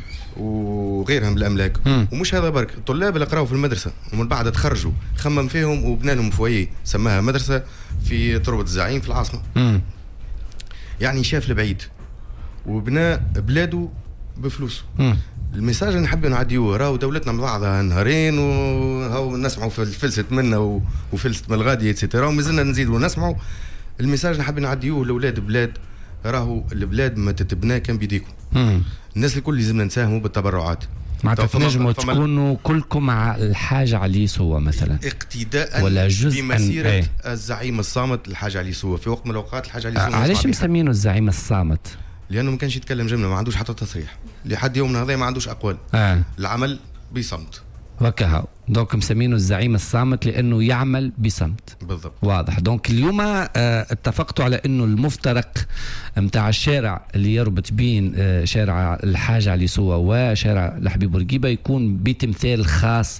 وغيرها من الاملاك. مم. ومش هذا برك، الطلاب اللي قراوا في المدرسه ومن بعد تخرجوا خمم فيهم وبنى لهم فويه سماها مدرسه في تربه الزعيم في العاصمه. مم. يعني شاف لبعيد وبنى بلاده بفلوسه. مم. الميساج اللي نحب نعديوه راهو دولتنا من بعضها نهارين وهو نسمعوا في فلست منا وفلست من الغادي اتسيتيرا ومازلنا نزيدوا نسمعوا. الميساج اللي نحب نعديوه لاولاد بلاد راهو البلاد ما تتبنى كان بيديكم. مم. الناس الكل لازمنا نساهموا بالتبرعات. معناتها تنجموا تكونوا كلكم على الحاجه على سوا مثلا اقتداء ولا جزء بمسيره ايه؟ الزعيم الصامت الحاجه على سوا في وقت من الاوقات الحاجه على سوا. علاش مسمينه الزعيم الصامت؟ لانه ما كانش يتكلم جمله، ما عندوش حتى تصريح لحد يومنا هذا، ما عندوش اقوال. آه. العمل بصمت وكها، دونك مسمينه الزعيم الصامت لانه يعمل بصمت. بالضبط. واضح. دونك اليوم آه اتفقتوا على انه المفترق متاع الشارع اللي يربط بين آه شارع الحاج علي سوا وشارع الحبيب بورقيبه يكون بتمثال خاص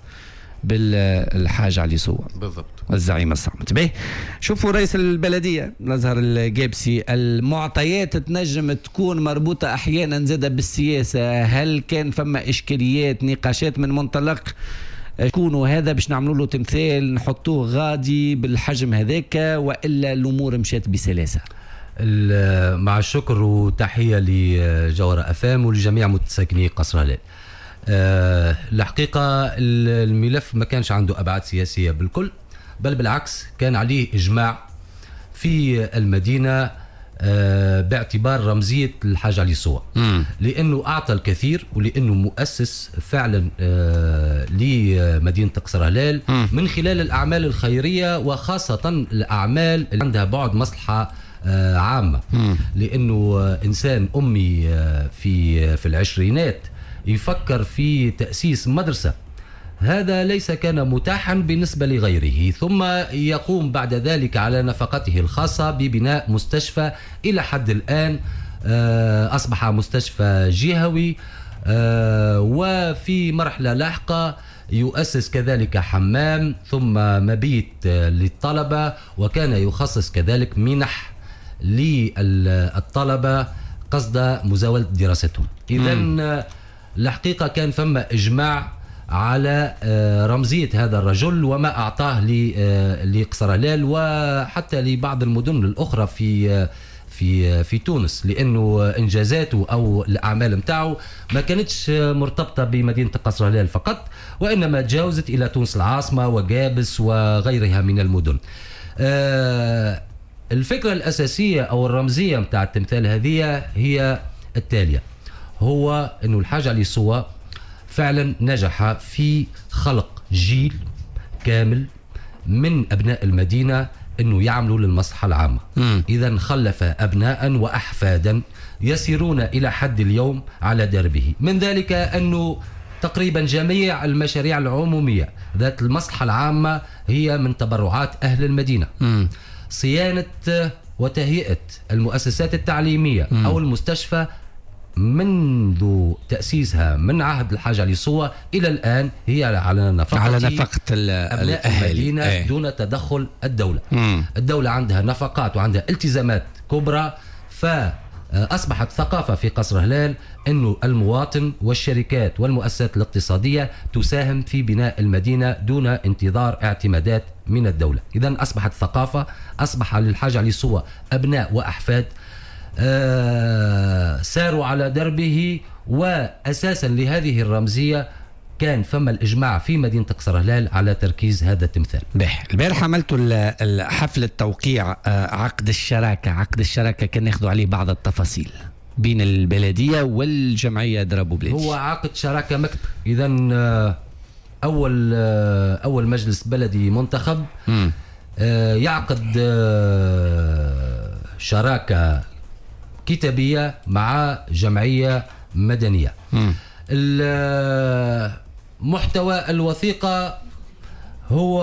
بالحاج علي سوا. بالضبط. الزعيم الصامت. باهي شوفوا رئيس البلديه الازهر الجابسي، المعطيات تنجم تكون مربوطه احيانا زاده بالسياسه، هل كان فما اشكاليات نقاشات من منطلق يكونوا هذا باش نعملوا له تمثال نحطوه غادي بالحجم هذاك، والا الامور مشات بسلاسه؟ مع الشكر وتحيه لجوهرة افام ولجميع متساكني قصر هلال. أه الحقيقة الملف ما كانش عنده أبعاد سياسية بالكل، بل بالعكس كان عليه إجماع في المدينة أه باعتبار رمزية الحاج علي سوا، لأنه أعطى الكثير ولأنه مؤسس فعلا أه لمدينة قصر هلال من خلال الأعمال الخيرية، وخاصة الأعمال اللي عندها بعد مصلحة أه عامة. لأنه إنسان أمي في في العشرينات يفكر في تأسيس مدرسة، هذا ليس كان متاحا بالنسبة لغيره، ثم يقوم بعد ذلك على نفقته الخاصة ببناء مستشفى إلى حد الآن أصبح مستشفى جهوي، وفي مرحلة لاحقة يؤسس كذلك حمام ثم مبيت للطلبة، وكان يخصص كذلك منح للطلبة قصد مزاولة دراستهم. إذن الحقيقة كان فما إجماع على رمزية هذا الرجل وما أعطاه لقصر هلال وحتى لبعض المدن الأخرى في في في تونس، لأنه إنجازاته أو الأعمال متاعه ما كانتش مرتبطة بمدينة قصر هلال فقط، وإنما تجاوزت إلى تونس العاصمة وجابس وغيرها من المدن. الفكرة الأساسية أو الرمزية متاع التمثال هذه هي التالية، هو أنه الحاج علي سوا فعلا نجح في خلق جيل كامل من أبناء المدينة أنه يعملوا للمصلحة العامة. إذن خلف أبناء وأحفادا يسيرون إلى حد اليوم على دربه، من ذلك أنه تقريبا جميع المشاريع العمومية ذات المصلحة العامة هي من تبرعات أهل المدينة. م. صيانة وتهيئة المؤسسات التعليمية م. أو المستشفى منذ تأسيسها من عهد الحاج علي سوا إلى الآن هي على نفقة على نفقة أبناء المدينة ايه. دون تدخل الدولة. مم. الدولة عندها نفقات وعندها التزامات كبرى، فأصبحت ثقافة في قصر هلال أنه المواطن والشركات والمؤسسات الاقتصادية تساهم في بناء المدينة دون انتظار اعتمادات من الدولة. إذن أصبحت ثقافة، أصبح للحاج علي سوا أبناء وأحفاد آه ساروا على دربه، وأساسا لهذه الرمزية كان فما الإجماع في مدينة قصر هلال على تركيز هذا التمثال. بح البارح عملتوا حفل التوقيع عقد الشراكة، عقد الشراكة كان ناخذوا عليه بعض التفاصيل بين البلدية والجمعية درابو بلادي. هو عقد شراكة مكتب، إذن أول أول مجلس بلدي منتخب آه يعقد آه شراكة كتابية مع جمعية مدنية. محتوى الوثيقة هو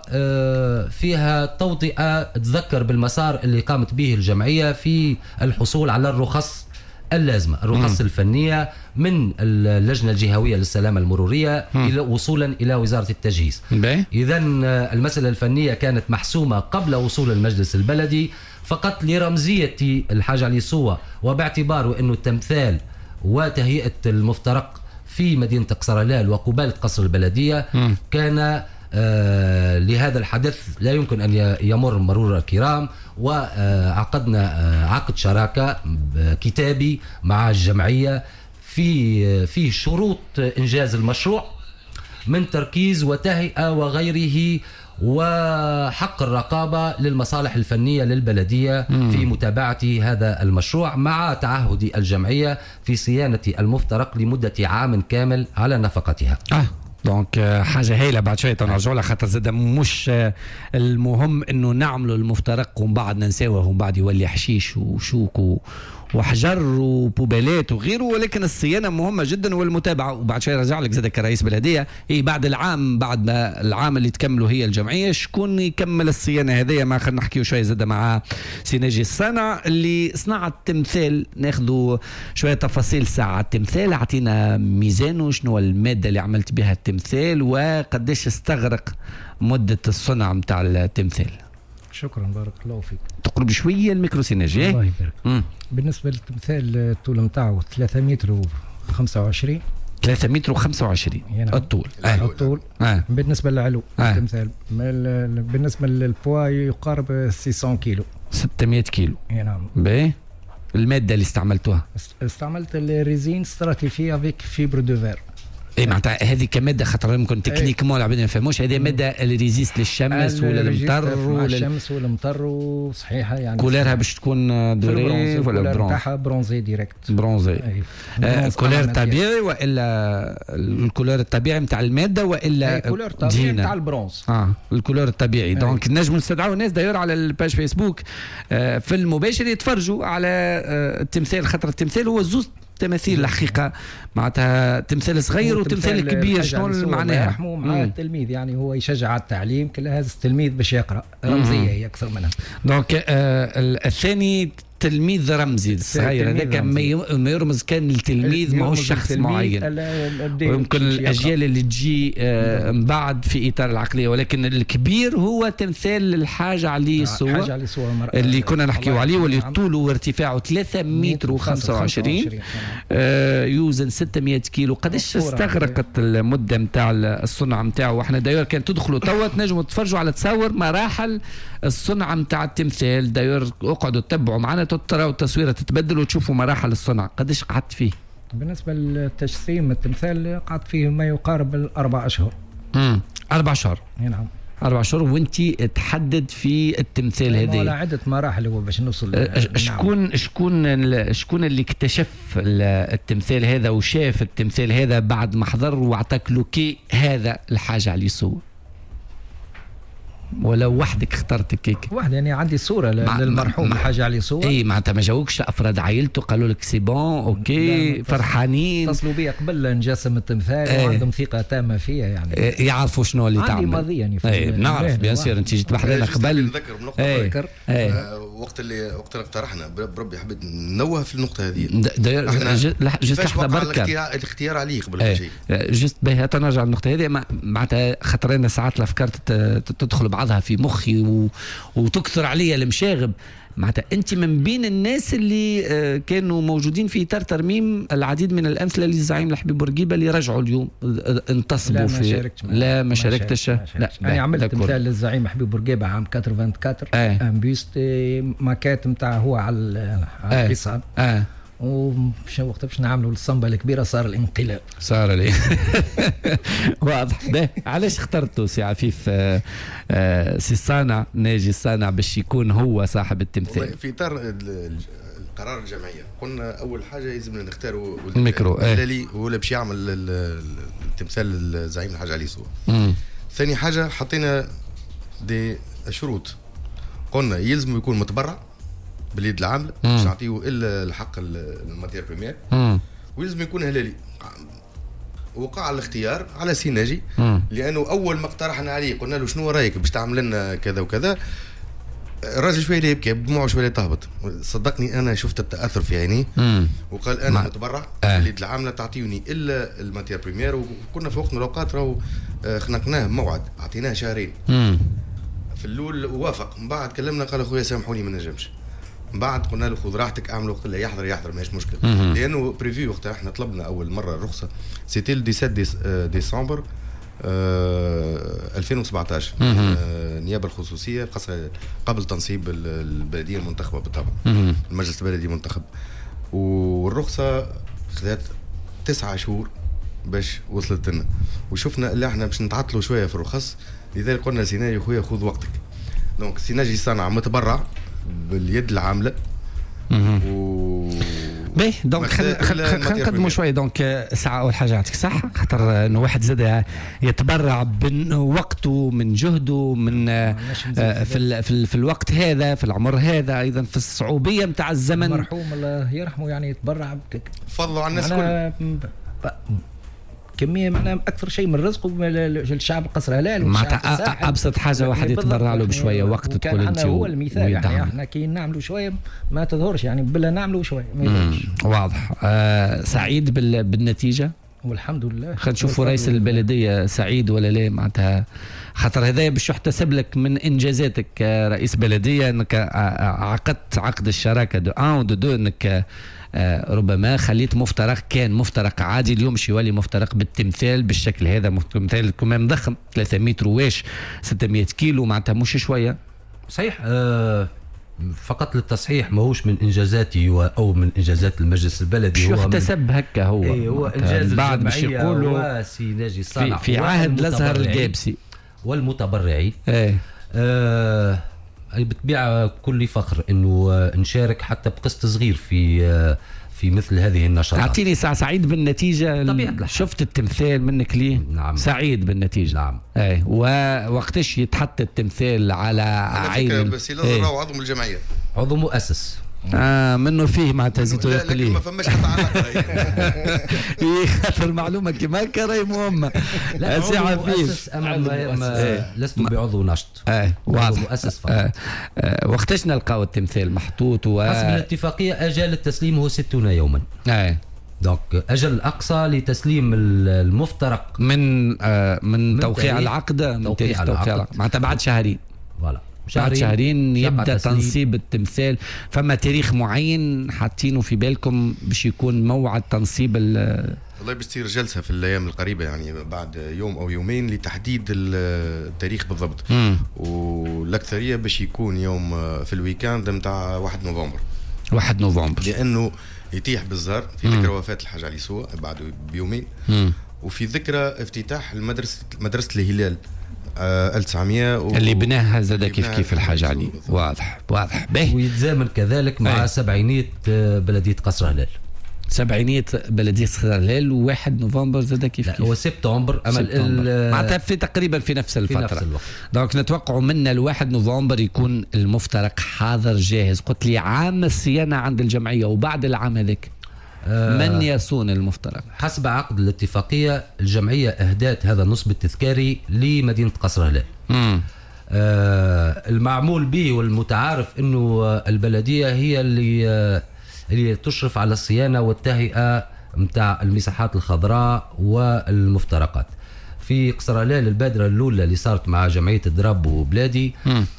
فيها توطئة تذكر بالمسار اللي قامت به الجمعية في الحصول على الرخص اللازمة، الرخص م. الفنية من اللجنة الجهوية للسلامة المرورية م. إلى وصولا إلى وزارة التجهيز. إذن المسألة الفنية كانت محسومة قبل وصول المجلس البلدي، فقط لرمزية الحاج علي صوة وباعتباره أنه التمثال وتهيئة المفترق في مدينة قصرلال وقبالة قصر البلدية م. كان آه لهذا الحدث لا يمكن أن يمر مرور الكرام، وعقدنا آه عقد شراكة كتابي مع الجمعية في في شروط إنجاز المشروع من تركيز وتهيئة وغيره، وحق الرقابة للمصالح الفنية للبلدية مم. في متابعة هذا المشروع، مع تعهد الجمعية في صيانة المفترق لمدة عام كامل على نفقتها. آه. دونك حاجة هايلة. بعد شوية تنرجع لها، خاطر زاد مش المهم انه نعملوا المفترق ومن بعد ننساوه ومن بعد يولي حشيش وشوك وحجر وبوبالات وغيره، ولكن الصيانة مهمة جدا والمتابعة. وبعد شوية رجع لك زاد كرئيس بلدية، هي بعد العام بعد ما العام اللي تكمله هي الجمعية شكون يكمل الصيانة هذه؟ ما خلينا نحكيو شوية زاد مع سيناجي الصانع اللي صنع التمثال، ناخذوا شوية تفاصيل ساعة التمثال. اعطينا ميزانه، شنو المادة اللي عملت بها التمثال وقديش استغرق مدة الصنع متاع التمثال؟ شكرا بارك الله فيك. تقرب شويه الميكرو سيناجي. الله يبارك. بالنسبه للتمثال الطول نتاعو ثلاثة متر وخمسة وعشرين. ثلاثة متر وخمسة وعشرين يعني الطول. آه. الطول. آه. بالنسبه للعلو آه. التمثال بالنسبه للبوا يقارب ستمائة كيلو. ستمائة كيلو. نعم. باهي. الماده اللي استعملتوها؟ استعملت الريزين ستراتيفي افيك فيبر دو فير. ايه معناتها هذه كماده، خاطر يمكن تكنيكمون العباد ما يفهموش، هذه ماده اللي ريزيست للشمس ولا المطر ولا الشمس ولا المطر وصحيحه يعني. كوليرها باش تكون دوري ولا برونز؟ تاعها برونزي ديريكت. برونزي. آه كولير طبيعي والا الكولير الطبيعي نتاع الماده والا كولير طبيعي نتاع البرونز؟ اه الكولير الطبيعي. دونك نجموا نستدعوا الناس داير على الباج فيسبوك آه في المباشر يتفرجوا على آه التمثال، خاطر التمثال هو زوز تماثيل الحقيقة، معناتها تمثال صغير وتمثال كبير. شنو معناها؟ مع التلميذ يعني هو يشجع على التعليم، كل هذا التلميذ باش يقرأ، رمزية هي أكثر منها. دونك آه الثاني تلميذ رمزي الصغير هذاك ما يرمز كان التلميذ ما هو شخص معين، ويمكن الأجيال اللي تجي آه من بعد في إطار العقلية، ولكن الكبير هو تمثال الحاج علي صوة اللي كنا نحكيو عليه، واللي طوله وارتفاعه ثلاثة متر وخمسة وعشرين، آه يوزن ستمائة كيلو. قداش استغرقت المدة متاع الصنع متاعه؟ واحنا داير كان تدخلوا توا تنجموا تتفرجوا على تصور مراحل الصنع متاع التمثال، داير اقعدوا تتبعوا معنا تراو التصويره تتبدل وتشوفوا مراحل الصنع. قداش قعدت فيه؟ بالنسبه للتجسيم التمثال قعدت فيه ما يقارب الاربع اشهر. امم اربع اشهر. نعم اربع اشهر. وانت تحدد في التمثال هذا على عده مراحل هو باش نوصل. شكون شكون شكون اللي اكتشف التمثال هذا وشاف التمثال هذا بعد ما حضر واعطاك لوكي هذا الحاج علي صوة؟ ولو وحدك اخترت كيك واحد يعني عندي صوره للمرحوم الحاج علي صوة. اي معناتها ما جاوكش افراد عائلته قالوا لك سي بون اوكي فرحانين؟ اتصلوا بي قبل نجسم التمثال ايه. وعندهم ثقه تامه فيا يعني ايه يعرفوا شنو اللي تعمل. عندي ماضي يعني في ايه نعرف بيان سير. انت جيت بحذنا قبل. نذكر بنقطه ايه. ذكر ايه. آه وقت اللي وقت اللي اقترحنا بربي حبيت ننوه في النقطه هذه. جست لحظه بركه الاختيار عليه قبل كل شيء. جست باهي تنرجع للنقطه هذه معناتها خاطر انا ساعات الافكار تدخل بعضها في مخي و... وتكثر عليا المشاغب. معناتها انت من بين الناس اللي آه كانوا موجودين في اطار ترميم العديد من الامثله للزعيم الحبيب بورقيبه اللي رجعوا اليوم انتصبوا لا في شاركت لا ما شاركتش. لا انا عملت مثال للزعيم حبيب بورقيبه عام أربعة وأربعين آه. ان بيست ماكات نتاع هو على على الحصان آه. ومش وقت باش نعملوا الصنبه الكبيره صار الانقلاب. صار لي واضح. ده علاش اخترتوا سي عفيف آه آه سي صانع ناجي الصانع باش يكون هو صاحب التمثال؟ في اطار القرار الجمعيه قلنا اول حاجه لازم نختاروا الميكرو اللي هو اللي باش يعمل التمثال الزعيم الحاج علي صوة. ثاني حاجه حطينا دي شروط، قلنا يلزم يكون متبرع باليد العامله باش نعطيو الا الحق الماتير بريمير، ويلزم يكون هلالي. وقع الاختيار على سيناجي لانه اول ما اقترحنا عليه قلنا له شنو رايك باش تعمل لنا كذا وكذا، الراجل شويه يبكي دموعه شويه تهبط. صدقني انا شفت التاثر في عينيه وقال انا ما. متبرع آه. اليد العامله تعطيوني الا الماتير بريمير، وكنا في وقت من الاوقات راهو خنقناه موعد اعطيناه شهرين. مم. في الاول وافق، من بعد كلمنا قال اخويا سامحوني ما نجمش. من بعد قلنا له خذ راحتك اعمل وقت اللي يحضر يحضر ماهيش مشكل. مم. لانه بريفيو وقتها احنا طلبنا اول مره الرخصه سيتي سبعة عشر ديسمبر آه ألفين وسبعطاش آه النيابه الخصوصيه قصر قبل تنصيب البلديه المنتخبه بالطبع. مم. المجلس البلدي منتخب، والرخصه خذت تسعة شهور باش وصلت لنا، وشفنا اللي احنا باش نتعطلوا شويه في الرخص، لذلك قلنا سيناجي خويا خذ وقتك. دونك سيناجي صنع متبرع باليد العامله. و باهي دونك خلينا نقدموا شويه. دونك ساعه اول حاجه عندك صح، خاطر انه واحد زاد يتبرع من وقته من جهده من في في, في الوقت هذا في العمر هذا، ايضا في الصعوبيه نتاع الزمن. المرحوم الله يرحمه يعني يتبرع فضلوا على الناس كل كميه معناها اكثر شيء من رزقه للشعب قصر هلال. معناتها ابسط حاجه واحد يتبرع له بشويه وقت تقول انت. هو المثال يعني احنا كي نعملوا شويه ما تظهرش يعني بلا نعملوا شويه واضح. آه سعيد بالنتيجه والحمد لله. خلينا نشوفوا رئيس البلديه سعيد ولا لا، معناتها خاطر هذا باش يحتسب لك من انجازاتك كرئيس بلديه انك عقدت عقد الشراكه دو ان ودو دو، انك آه ربما خليت مفترق كان مفترق عادي اليوم شي يولي مفترق بالتمثال بالشكل هذا، مفترق كمان ضخم ثلاثمية رواش ستمية كيلو، معناتها مش شويه صحيح. آه فقط للتصحيح ماهوش من انجازاتي او من انجازات المجلس البلدي، هو يحتسب هكا هو ايه هو انجاز بعد باش يقولوا سيناجي صالح في, في عهد الازهر الجابسي والمتبرعين. ايه آه بالطبيعه كل فخر انه نشارك حتى بقسط صغير في في مثل هذه النشاطات. اعطيني ساعه سعيد بالنتيجه. شفت التمثال منك ليه؟ نعم. سعيد بالنتيجه. نعم. اي ووقتش يتحط التمثال على عين بس لازم راهو عضو من الجمعيه، عضو مؤسس. اه منه فيه معناتها زيتو يقلي ما فماش حتى علاقه اي خاطر المعلومه كيما هكا راهي مهمه. لا ساعه مؤسس انا ما ما لست بعضو نشط. اه واضح مؤسس فقط. آه. آه. وقتاش نلقاو التمثال محطوط و حسب الاتفاقيه اجل التسليم هو ستون يوما. اه دونك اجل اقصى لتسليم المفترق من آه من, من توقيع العقد، من تاريخ توقيع العقد معناتها بعد شهرين. فوالا بعد شهرين يبدا تنصيب التمثال. فما تاريخ معين حاطينه في بالكم باش يكون موعد تنصيب ال والله بتصير جلسه في الايام القريبه يعني بعد يوم او يومين لتحديد التاريخ بالضبط. مم. والاكثريه باش يكون يوم في الويكاند نتاع واحد نوفمبر. واحد نوفمبر لانه يتيح بالزهر في ذكرى وفاه الحاج علي سوا بعد بيومين. مم. وفي ذكرى افتتاح المدرسه مدرسه الهلال آه ألف وتسعمية و... اللي بناها زاد كيف كيف الحاج علي. واضح واضح به. ويتزامن كذلك مع أي. سبعينية بلدية قصر هلال. سبعينية بلدية قصر هلال وواحد نوفمبر زاد كيف كيف. هو سبتمبر أما معناتها في تقريبا في نفس الفترة. في نفس الوقت. دونك نتوقعوا منا الواحد نوفمبر يكون المفترق حاضر جاهز. قلت لي عام الصيانة عند الجمعية وبعد العام هذاك من يصون المفترق؟ حسب عقد الاتفاقية الجمعية أهدت هذا النصب التذكاري لمدينة قصر هلال. آه المعمول به والمتعارف أنه البلدية هي اللي آه اللي تشرف على الصيانة والتهيئة متاع المساحات الخضراء والمفترقات. في قصر هلال البادرة الأولى اللي صارت مع جمعية الدراب وبلادي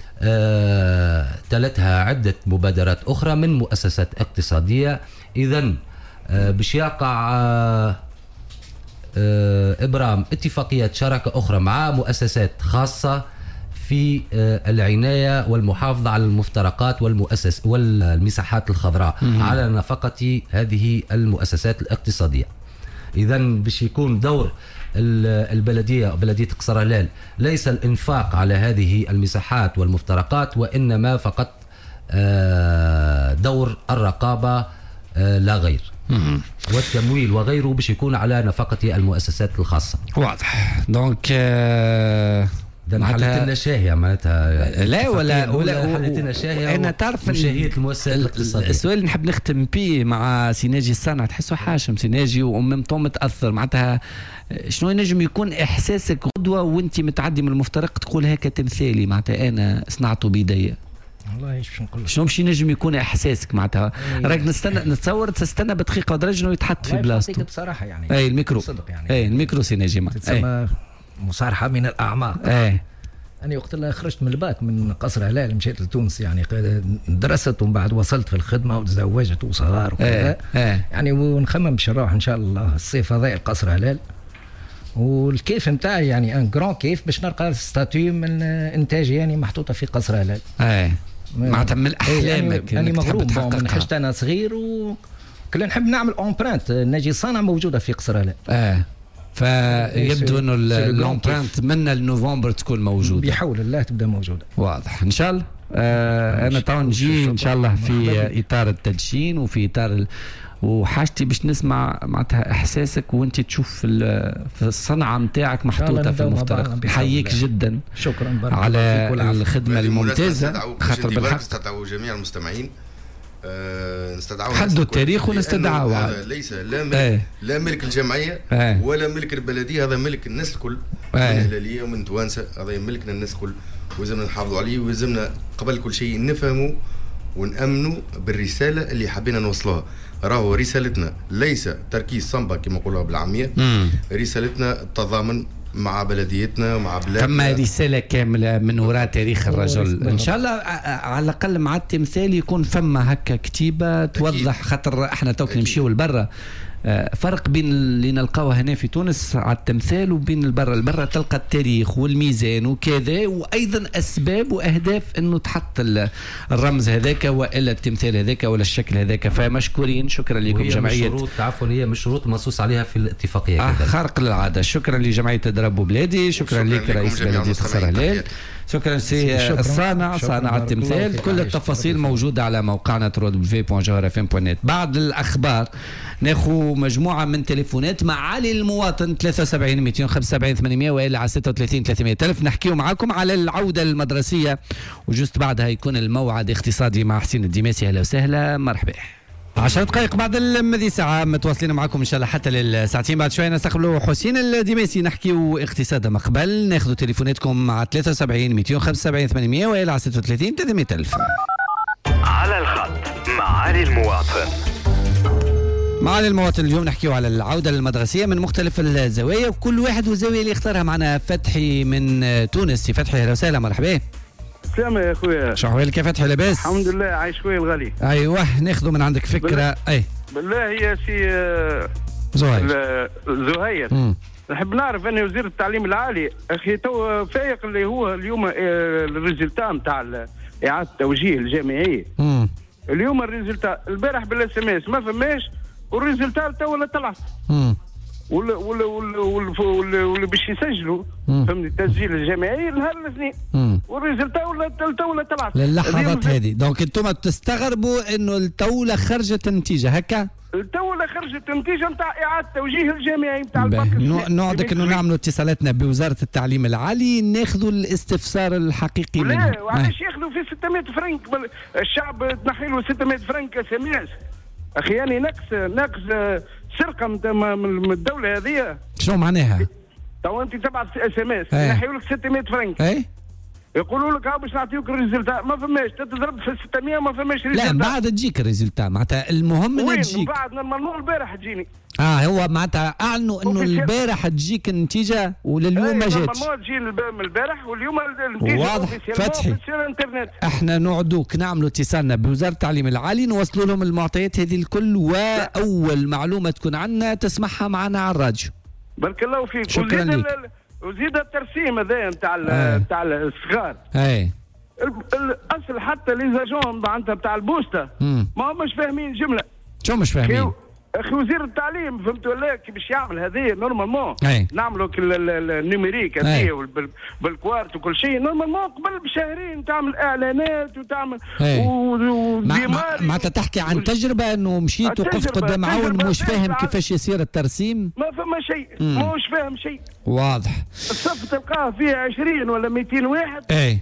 آه تلتها عدة مبادرات أخرى من مؤسسات اقتصادية. إذن آه باش يقع آه آه إبرام اتفاقيات شراكة أخرى مع مؤسسات خاصة في آه العناية والمحافظة على المفترقات والمؤسس والمساحات الخضراء مم. على نفقة هذه المؤسسات الاقتصادية. إذن باش يكون دور البلدية بلدية قصر هلال ليس الإنفاق على هذه المساحات والمفترقات، وإنما فقط آه دور الرقابة آه لا غير. مم. والتمويل وغيره باش يكون على نفقة المؤسسات الخاصة. واضح. دونك آه حالة لنا شاهية معناتها لا ولا ولا حالة لنا شاهية. انا تعرف مشاهية المؤسسات الاقتصادية. السؤال اللي نحب نختم بيه مع سيناجي الصنع، تحسه حاشم سيناجي وام طوم متاثر معناتها شنو ينجم يكون احساسك غدوه وانت متعدي من المفترق تقول هكا تمثالي معناتها انا صنعته بيديا؟ والله ايش نقول شنو باش ينجم يكون احساسك معناتها؟ راك نستنى نتصور تستنى بدقيقه ودرجه انه يتحط في بلاصته بصراحه يعني. اي الميكرو صدق يعني. اي الميكرو سيناجي ما تسمى مصارحه من الاعماق. اي أنا وقت اللي خرجت من الباك من قصر هلال مشيت لتونس يعني درست ومن بعد وصلت في الخدمة وتزوجت وصغار وكذا. ايه ايه. يعني ونخمم باش نروح إن شاء الله الصيف هذا القصر هلال. والكيف نتاعي يعني ان جران كيف باش نلقى ستاتيو من إنتاجي يعني محطوطة في قصر هلال. ايه معناتها من أحلامك يعني مغروم من حاجة أنا صغير وكل نحب نعمل أمبرانت ناجي صانع موجودة في قصر هلال. ايه فيبدو انه الامبرانت من لنوفمبر تكون موجوده بحول الله تبدا موجوده. واضح ان شاء الله. آه انا تو نجي ان شاء الله في اطار التدشين وفي اطار ال... وحاجتي باش نسمع معناتها احساسك وانت تشوف في في الصنعه نتاعك محطوطه في المفترق. حييك جدا شكرا على الخدمه الممتازه. خاطر بالحق نستدعوا جميع المستمعين أه نستدعوا حدوا التاريخ ونستدعوا. هذا ليس لا ملك ايه. لا ملك الجمعيه ايه. ولا ملك البلديه، هذا ملك الناس الكل ايه. من الهلاليه ومن توانسه، هذا ملكنا الناس الكل ولازمنا نحافظوا عليه ولازمنا قبل كل شيء نفهموا ونأمنوا بالرساله اللي حبينا نوصلوها. راهو رسالتنا ليس تركيز صنبا كما نقولوها بالعاميه، رسالتنا التضامن مع بلديتنا ومع بلادنا. كما رسالة كاملة من وراء تاريخ الرجل إن شاء الله. على الأقل مع التمثال يكون فما هكا كتيبة توضح، خاطر احنا توك نمشيو لبرا فرق بين اللي نلقاوه هنا في تونس على التمثال وبين البرا. البرا تلقى التاريخ والميزان وكذا، وايضا اسباب واهداف انه تحط الرمز هذاك والا التمثال هذاك ولا الشكل هذاك. فمشكورين، شكرا لكم جمعيه. شروط عفوا هي مش شروط منصوص عليها في الاتفاقيه آه خارق للعاده. شكرا لجمعيه تدرب بلادي، شكرا, شكرا لك رئيس بلديه قصر هلال، شكرا سي الصانع صانع التمثال. كل التفاصيل موجوده على موقعنا دبليو دبليو دبليو دوت جوهر اف ام دوت نت. بعد الاخبار ناخذ مجموعه من تليفونات مع علي المواطن ثلاثة وسبعين مئتين وخمسة وسبعين ثمانمئة والا على ستة وثلاثين ثلاثمئة ألف. نحكيو معاكم على العوده المدرسيه وجست بعدها يكون الموعد اقتصادي مع حسين الدماسي. اهلا وسهلا مرحبا. عشر دقائق بعد المذي ساعة متواصلين معكم إن شاء الله حتى للساعتين. بعد شوية نستقبلوا حسين الدماسي نحكيو اقتصاد مقبل. ناخذوا تليفوناتكم مع ثلاثة وسبعين مئتين وخمسة وسبعين ثمانمئة وإلى على ستة وثلاثين ثلاثمئة ألف. على الخط مع علي المواطن. مع علي المواطن اليوم نحكيو على العودة المدرسية من مختلف الزوايا، وكل واحد والزاوية اللي اختارها. معنا فتحي من تونس. فتحي أهلا وسهلا مرحبا. سلام يا اخويا. شو احوالك يا فتحي؟ لاباس؟ الحمد لله عايش شويه الغالي. ايوه ناخذوا من عندك فكره. بالله. اي بالله يا سي زهير زهير نحب نعرف ان وزير التعليم العالي اخي تو فايق اللي هو اليوم الريزلتا نتاع اعاده التوجيه الجامعي. امم اليوم الريزلتا البارح بالاس ام اس ما فماش، والريزلتا تو ولا طلعت. امم ولا ولا ولا ولا باش يسجلوا فهمني التسجيل الجامعي نهار الاثنين، والريزلتا ولا تو ولا طلعت للحظات هذه. دونك انتم تستغربوا انه التو خرجت النتيجه هكا؟ التو خرجت النتيجه نتاع اعاده التوجيه الجامعي نتاع الباك. نوعدك انه نعملوا اتصالاتنا بوزاره التعليم العالي ناخذوا الاستفسار الحقيقي منهم. لا وعلاش ياخذوا في ستمئة فرنك؟ الشعب تنحي له ستمئة فرنك اس ام اس اخي، يعني نقص نقص سرقه من الدوله هذه. شنو معناها؟ تو انت تبعث اس ام اس ينحيوا لك ستمئة فرنك، اي يقولوا لك ها باش نعطيوك الريزلتا، ما فماش. تضرب في ستمئة ما فماش ريزلتا. لا بعد تجيك الريزلتا معناتها المهم انها تجيك. وين بعد نورمالمون البارح تجيني. اه هو معناتها اعلنوا انه البارح تجيك النتيجه ولليوم ما جاتش. نورمالمون تجي البارح واليوم النتيجه. واضح فتحي. احنا نوعدوك نعملوا اتصالنا بوزاره التعليم العالي نوصلوا لهم المعطيات هذه الكل، واول معلومه تكون عندنا تسمعها معنا على الراديو. بارك الله فيك. شكرا لك. وزيد الترسيم هذا نتاع نتاع الصغار. اي الاصل حتى لي زاجون معناتها نتاع البوسته ما هماش فاهمين جمله. شو مش فاهمين؟ اخي وزير التعليم فهمت ولا كي باش يعمل هذه نورمالمون نعملوا النيميريك هذه بالكوارت وكل شيء نورمالمون قبل بشهرين تعمل اعلانات وتعمل وديمار. معناتها تحكي عن تجربه انه مشيت وقفت قدام عون مش فاهم كيفاش يصير الترسيم. ما فما فما شيء ماهوش فاهم شيء. واضح. الصف تلقاه فيه عشرين ولا مئتين واحد. اي.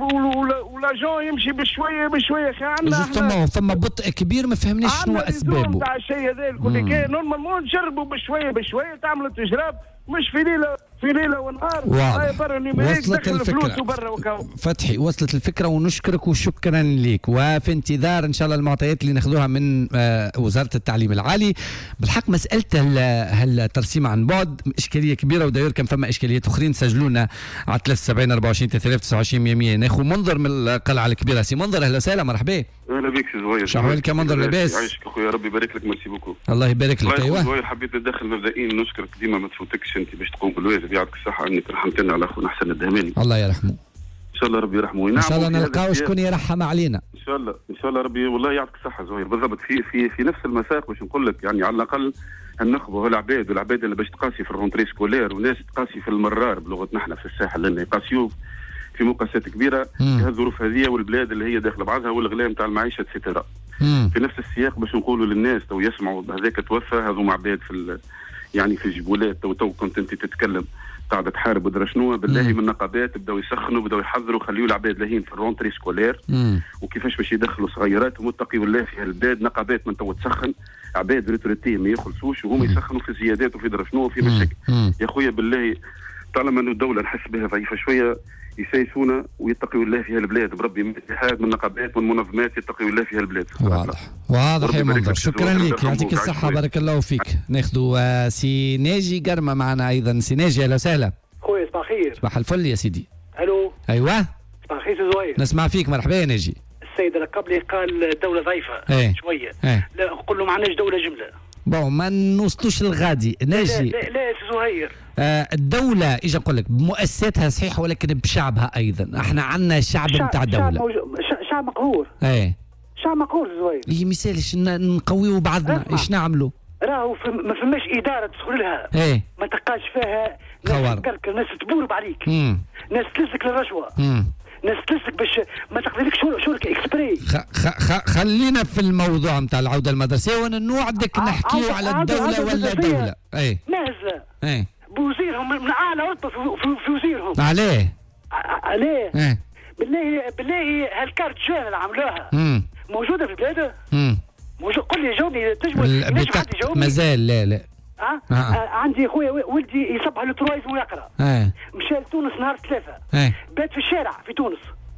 ولا جون يمشي بشويه بشويه خلينا. ثم ثم بطء كبير ما فهمنيش شنو اسبابه. تاع الشيء هذا الكل كاين نورمالمون تجربوا بشويه بشويه تعملوا تجرب مش في ليله في ليله ونهار. واضح. وصلت الفكره. فتحي وصلت الفكره ونشكرك وشكرا لك وفي انتظار ان شاء الله المعطيات اللي ناخذوها من وزاره التعليم العالي. بالحق مساله هالترسيم عن بعد اشكاليه كبيره وداير كان فما اشكاليات اخرين سجلونا على ثلاثة وسبعين أربعة وعشرين ثلاثة آلاف وتسعة وعشرين مية. ناخذ منظر من القلعه الكبيره. سي منظر اهلا وسهلا مرحبا. اهلا بك سي زوير. شو احوالك يا منظر لاباس؟ يعيشك اخويا ربي يبارك لك ميرسي بوكو. الله يبارك لك. ايوه زوير حبيت ندخل مبدئيا نشكرك ديما ما تفوتكش انت باش تقوم بالواجب يعطيك الصحه انك رحمتنا على اخونا حسن الدهماني. الله يرحمه. ان شاء الله ربي يرحمه. ان شاء الله نلقاو شكون يرحم علينا. ان شاء الله ان شاء الله ربي والله يعطيك الصحه زوير. بالضبط في في في نفس المساق باش نقول لك يعني على الاقل النخبه والعباد والعباد اللي باش تقاسي في الرونتري سكولير وناس تقاسي في المرار بلغتنا احنا في الساحل لان يقاسيو في مقاسات كبيره في هالظروف هذه والبلاد اللي هي داخله بعضها والغلاء نتاع المعيشه سيتيرا. في نفس السياق باش نقولوا للناس تو يسمعوا هذاك توفى هذوما عباد في يعني في الجبولات تو تو كنت انت تتكلم قاعده تحارب ودرا شنو بالله من النقابات بداو يسخنوا بداو يحضروا خليوا العباد لاهين في الرونتري سكولير وكيفاش باش يدخلوا صغيراتهم واتقي والله في هالبلاد نقابات من تو تسخن عباد ريتروتي ما يخلصوش وهم يسخنوا في زيادات وفي درا شنو وفي مشاكل. يا خويا بالله طالما انه الدوله نحس بها ضعيفه شويه يسايسونا ويتقوا الله في هالبلاد بربي من اتحاد من نقابات من منظمات يتقوا الله في هالبلاد. واضح واضح يا منظر. شكرا لك يعطيك الصحه بارك الله فيك. ناخذوا سي ناجي قرمه معنا ايضا. سي ناجي اهلا وسهلا. خويا صباح الخير. صباح الفل يا سيدي. الو. ايوه صباح الخير سي زوير. نسمع فيك مرحبا يا ناجي. السيد اللي قبلي قال الدوله ضعيفه ايه. شويه ايه. لا نقول له معناش دوله جمله. بون ما نوصلوش للغادي ناجي. لا لا, لا سي زهير. آه الدولة اجي نقول لك بمؤسساتها صحيح ولكن بشعبها ايضا. احنا عندنا شعب نتاع دوله. شعب, موجو... شعب مقهور. ايه شعب مقهور زهير. هي مثالش نقويو بعضنا ايش نعملوا؟ راهو ما فماش اداره تدخل لها. ايه ما تلقاش فيها خوار. ناس ناس تبورب عليك. مم. ناس تلزك للرشوه. مم. ناس تلزك باش ما تقضيلكش شركه اكسبري. خ... خ... خلينا في الموضوع نتاع العوده المدرسيه ونوعدك نحكيو على الدوله ولا دوله. اي مهزله. اي بوزيرهم من اعلى رتبه في, في وزيرهم. عليه؟ عليه؟ ايه بالله بالله هالكارت جون اللي عملوها مم. موجوده في بلاده؟ امم موجود. قل لي جاوبني تجبر بتاع... مازال لا لا أه؟ آه. آه. عندي خويا ولدي يصبح للترويزم ويقرا. اه مشى لتونس نهار ثلاثه. اه بات في الشارع في تونس.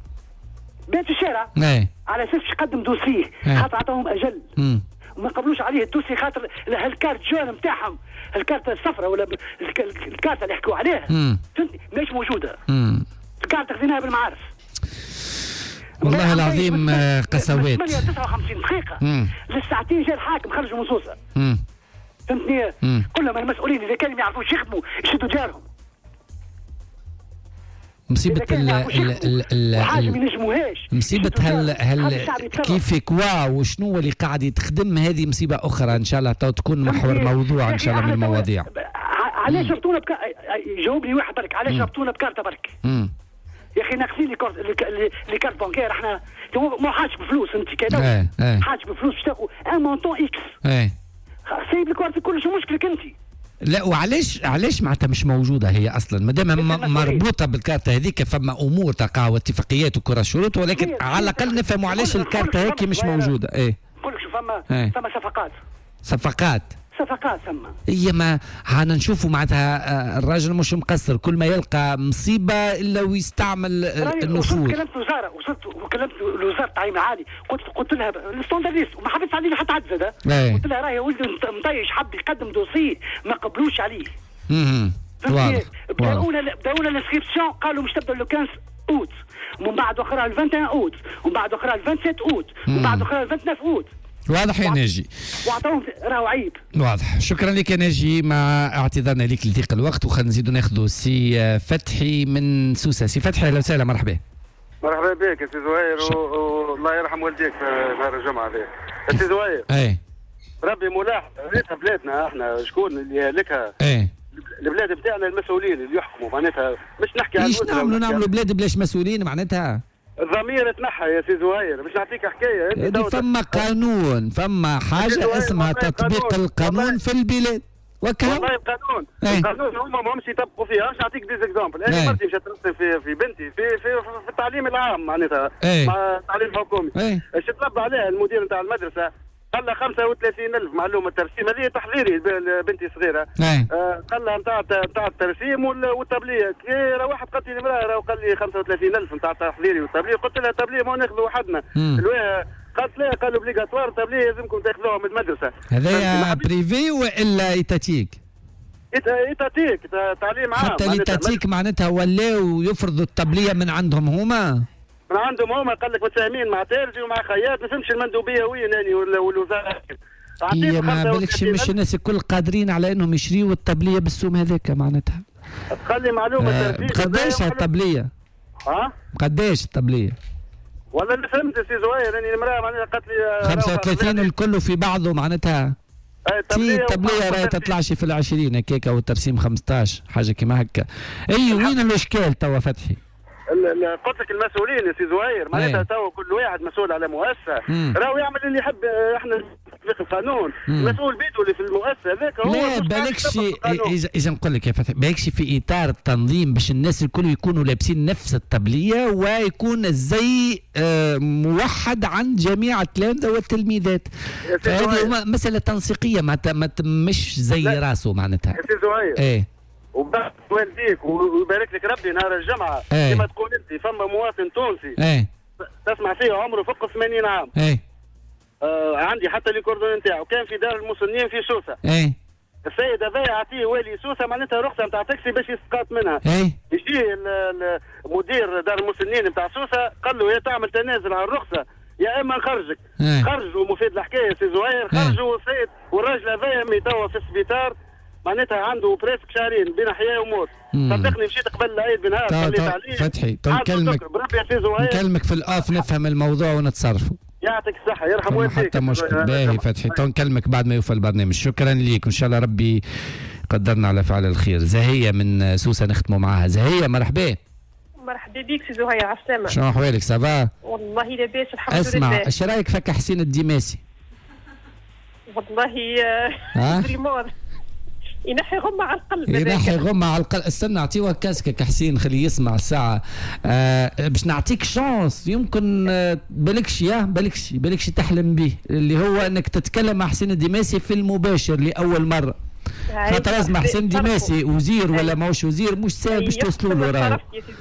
بات في الشارع اه على اساس يقدم دوسيه خاطر عطاهم اجل. امم وما قبلوش عليه الدوسي خاطر هالكارت جون نتاعهم الكارت الصفراء ولا الكارت اللي يحكوا عليها فهمتني ماهيش موجوده. امم الكارت خذيناها بالمعارف. والله العظيم قسوات. ثمانية وتسعة وخمسين دقيقه مم. للساعتين جاء الحاكم خرجوا من سوسه. امم فهمتني؟ كلهم المسؤولين اذا كانوا ما يعرفوش يخدموا يشدوا جارهم. مصيبة ال ال ال حاجة ما ينجموهاش. مصيبة هل هل كيف كوا وشنو اللي قاعد يتخدم هذه مصيبة أخرى إن شاء الله تو تكون محور موضوع إن شاء الله من المواضيع. علاش ربطونا بك... جاوبني واحد برك علاش ربطونا بكارتة برك؟ امم يا أخي ناقصين لي كارت لي كارت بانكير احنا مو حاجة بفلوس أنت كذا ايه ايه حاجة بفلوس باش تاخذ ان مونطون اكس. ايه سايب الكارت كله شو مشكلك أنت؟ لا وعلاش علاش معناتها مش موجوده هي اصلا ما دام مربوطه بالكارت هذيك فما امور تقع واتفاقيات وكره شروط ولكن على الاقل نفهموا علاش الكارت هيك مش موجوده. ايه نقول لك شو فما ايه. فما صفقات صفقات صفقات ثم هي ما هانا نشوفوا معناتها الراجل مش مقصر كل ما يلقى مصيبه الا ويستعمل النفوذ. وصلت كلمت الوزاره وصلت وكلمت الوزاره التعليم العالي قلت قلت لها الستاندرديست وما حبيتش عليه حتى عدزه ده قلت لها راهي ولدي مطيش حب يقدم دوسيه ما قبلوش عليه. اها واضح بداونا بداونا الانسكريبسيون قالوا مش تبدا لو خمسة اوت ومن بعد اخرى ل واحد وعشرين اوت ومن بعد اخرى ل سبعة وعشرين اوت ومن بعد اخرى ل تسعة وعشرين اوت. واضح يا ناجي. واعطوهم راهو عيب. واضح. شكرا لك يا ناجي مع اعتذارنا لك لضيق الوقت وخلينا نزيدوا ناخذوا سي فتحي من سوسه. سي فتحي اهلا وسهلا مرحبا. مرحبا بك يا سي زهير والله يرحم والديك في نهار الجمعه هذا. يا سي زهير. اي. ربي ملاحظ ريتها بلادنا احنا شكون اللي يهلكها؟ اي. البلاد بتاعنا المسؤولين اللي يحكموا معناتها مش نحكي عن ايش نعملوا نعملوا بلاد بلاش مسؤولين معناتها؟ الضمير تنحى يا سي زهير مش نعطيك حكايه انت فما قانون فما حاجه اسمها تطبيق القانون في البلاد. وكا والله القانون ايه. القانون هما ما همش يطبقوا فيها. باش نعطيك ديز اكزامبل. انا ايه. مرتي مشات ترسم في في بنتي في في, في التعليم العام معناتها ايه. مع التعليم الحكومي. ايه. اش طلب عليها المدير نتاع المدرسه؟ قال لها خمسة وثلاثين ألف معلومه ترسيم. هذه تحضيري بنتي صغيره. ايه. آه قال لها نتاع نتاع الترسيم والتبليه. كي راه واحد قالت لي المراه راه قال لي خمسة وثلاثين ألف نتاع التحضيري والتبليه. قلت لها تبليه ما ناخذوا وحدنا. قالت لا قالوا اوبليغاتوار تبليه لازمكم تاخذوها من المدرسه. هذايا بريفي والا ايتاتيك؟ ايتاتيك تعليم عام. حتى الايتاتيك معناتها ولاو يفرضوا التبليه من عندهم هما؟ من عندهم هما. قال لك متفاهمين مع ترجي ومع خياط. ما فهمش المندوبيه وين يعني والوزاره. هي ما بالكش مش الناس الكل قادرين على انهم يشريوا التبليه بالسوم هذاك معناتها. تخلي معلومه آه ترفيه. قداش التبليه؟ ها؟ قداش التبليه؟ والله اللي فهمت سي زهير يعني المراه معناتها قالت لي خمسة وثلاثين الكل في بعضه معناتها. تي التبليه راهي تطلعش في العشرين هكاك والترسيم خمسطاش حاجه كيما هكا. اي وين الاشكال توا فتحي؟ قلت لك المسؤولين يا سي زهير معناتها توا كل واحد مسؤول على مؤسسه راهو يعمل اللي يحب. احنا في القانون المسؤول بيده اللي في المؤسسه هذاك هو. لا بالكش اذا اذا نقول لك يا فتحي بالكش في اطار التنظيم باش الناس الكل يكونوا لابسين نفس التبليه ويكون الزي موحد عند جميع التلامذه والتلميذات. هذه مساله تنسيقيه ما مش زي راسه معناتها. يا سي زهير ايه وبارك والديك ويبارك لك ربي نهار الجمعه. ايه. كما تقول انت فما مواطن تونسي ايه. تسمع فيه عمره فوق ثمانين عام. ايه. آه عندي حتى لي كوردون نتاعو كان في دار المسنين في سوسه. ايه. السيد هذا يعطيه والي سوسه معناتها رخصه نتاع تاكسي باش يسقط منها. ايه. يجي مدير دار المسنين نتاع سوسه قال له يا تعمل تنازل على الرخصه يا اما نخرجك. ايه. خرجوا مفيد الحكايه سي زهير. خرجوا السيد والراجل هذايا توا في السبيطار معناتها عنده بريسك شهرين بين حياه وموت. صدقني مشيت قبل العيد بنهار صليت عليه. فتحي نكلمك نكلمك في الاوف نفهم الموضوع ونتصرفوا. يعطيك الصحه يرحم والديك. حتى مشكل باهي فتحي تو نكلمك بعد ما يوفى البرنامج. شكرا ليك وان شاء الله ربي قدرنا على فعل الخير. زهيه من سوسه نختموا معاها. زهيه مرحبا. مرحبا بيك سي زهير على السلامه. شنو احوالك سافا؟ والله لاباس الحمد لله. اسمع ايش رايك فك حسين الدماسي؟ والله بريمور ينحي غمة على القلب. ينحي غمة على القلب. استنى نعطيه كاسكك حسين خليه يسمع الساعة. آه باش نعطيك شانس يمكن آه بالكش يا بالكش بالكش تحلم به اللي هو انك تتكلم مع حسين الدماسي في المباشر لأول مرة. خاطر لازم حسين الدماسي وزير ولا ماهوش وزير مش سهل باش توصلوا له راهي.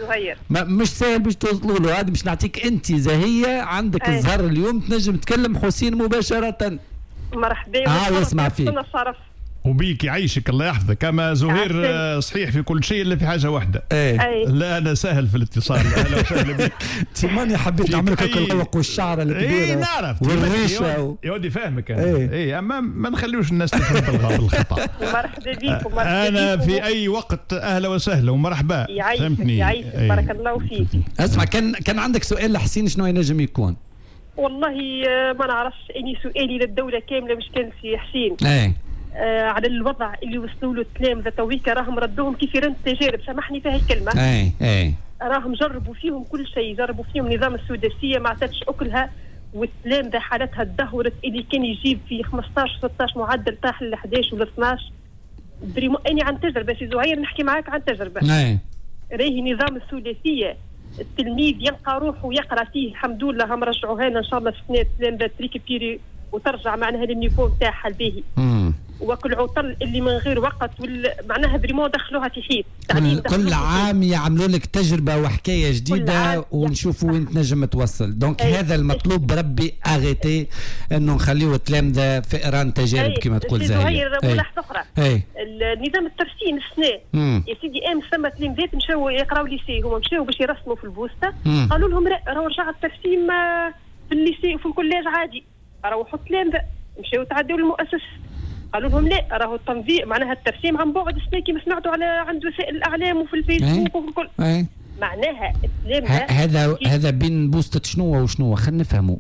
مش سهل باش توصلوا له. هذا باش نعطيك انت زهية عندك الزهر اليوم تنجم تكلم حسين مباشرة. مرحبا. اه يسمع فيك. وبيك يعيشك الله يحفظك. كما زهير صحيح في كل شيء الا في حاجه واحده. ايه. لا انا سهل في الاتصال. اهلا وسهلا بك. تيماني حبيت نعملك القوق والشعر الكبيره. اي نعرف والريشه يا ودي فاهمك انا. اي ايه اما ما نخليوش الناس تفهم بالخطا. مرحبا بيك ومرحبا انا في اي وقت اهلا وسهلا ومرحبا. فهمتني. يعيشك بارك الله فيك. اسمع كان كان عندك سؤال لحسين شنو ينجم يكون؟ والله ما نعرفش اني سؤالي للدوله كامله مش كان سي حسين. ايه. آه على الوضع اللي وصلوا له التلامذه تويكا راهم ردوهم كيف يرن التجارب. سامحني في هاي الكلمه. اي اي راهم جربوا فيهم كل شيء. جربوا فيهم نظام السداسيه ما عطاتش اكلها والتلامذه حالتها تدهورت. اللي كان يجيب في خمسطاش ستطاش معدل طاح ل احداش ولا اثناش. بريمو اني عن تجربه سي زهير نحكي معاك عن تجربه. اي راهي نظام الثلاثيه التلميذ يلقى روحه ويقرا فيه الحمد لله. هم رجعوها لنا ان شاء الله في سنه التلامذه تريكبيري وترجع معناها للنيفو نتاعها الباهي. وكل عطل اللي من غير وقت معناها بريمون دخلوها في حيط. كل, كل عام يعملوا لك تجربه وحكايه جديده ونشوفوا وين تنجم توصل. دونك هذا المطلوب بربي اغيتي انه نخليو التلامذه فئران تجارب كما تقول زهير. ملاحظه اخرى النظام الترسيم السنه يا سيدي ام ثم تلامذات مشاو يقراو ليسي. هما مشاو باش يرسموا في البوسطه قالوا لهم لا راهو رجع الترسيم في الليسي وفي الكوليج عادي. روحوا التلامذه مشاو تعدوا للمؤسسه قالوا لهم لا راهو التنظيم معناها الترسيم عن بعد السنه كيما سمعتوا على عند وسائل الاعلام وفي الفيسبوك وفي الكل. ايه. معناها التلامذه هذا هذا بين بوستة شنو وشنو خلينا نفهموا.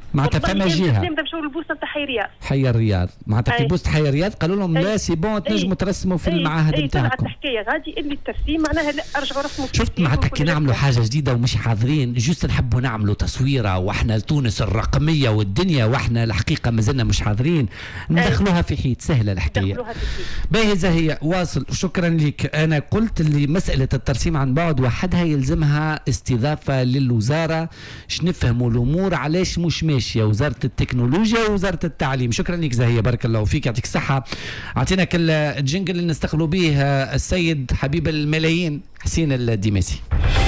معناتها فما جهه نبدا نمشيو للبوسطه تاع حي الرياض حي الرياض معناتها في بوسطه حي الرياض قالوا لهم لا سي بون تنجموا ترسموا في المعاهد نتاعكم. اي طلعت الحكايه غادي اللي الترسيم معناها لا ارجعوا رسموا. شفت معناتها كي نعملوا حاجه جديده ومش حاضرين جوست نحبوا نعملوا تصويره واحنا تونس الرقميه والدنيا واحنا الحقيقه مازلنا مش حاضرين ندخلوها في حيط سهله الحكايه. باهي زهية واصل شكرا لك. انا قلت اللي مساله الترسيم عن بعد وحدها يلزمها استضافه للوزاره باش نفهموا الامور علاش مش ماشيه وزاره التكنولوجيا ووزاره التعليم. شكرا لك زهية بارك الله فيك يعطيك الصحه. اعطينا كل الجنجل اللي نستقبلوا به السيد حبيب الملايين حسين الديماسي.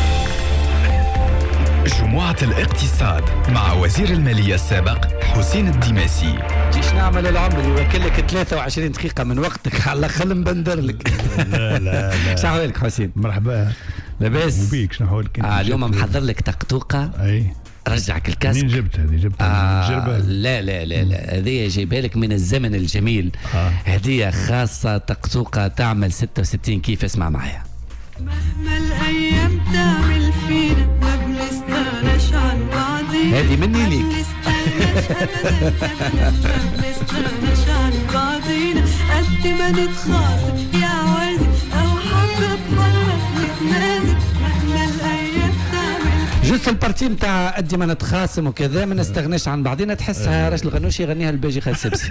جمعة الاقتصاد مع وزير المالية السابق حسين الديماسي. جيش نعمل العمر يوكل لك ثلاثة وعشرين دقيقة من وقتك على الأقل نبندر لك. لا لا لا شحوالك حسين؟ مرحبا لاباس وبيك شحوالك؟ آه اليوم محضر لك طقطوقة. أي رجعك الكاسك. منين جبت هذه؟ جبتها من آه لا لا لا لا هذه جايبها لك من الزمن الجميل. آه. هدية خاصة طقطوقة تعمل ستة وستين كيف اسمع معايا. مهما الأيام تعمل فينا ما بنستغناش عن بعضينا. هذه مني ليك. ما بنستغناش عن بعضينا قد ما نتخاصم يا عوازي أو حبة بحبة نتنازل مهما الأيام تعمل. جوست البارتي نتاع قد ما نتخاصم وكذا ما نستغناش عن بعضينا تحسها راش الغنوشي يغنيها الباجي خالد سبسي.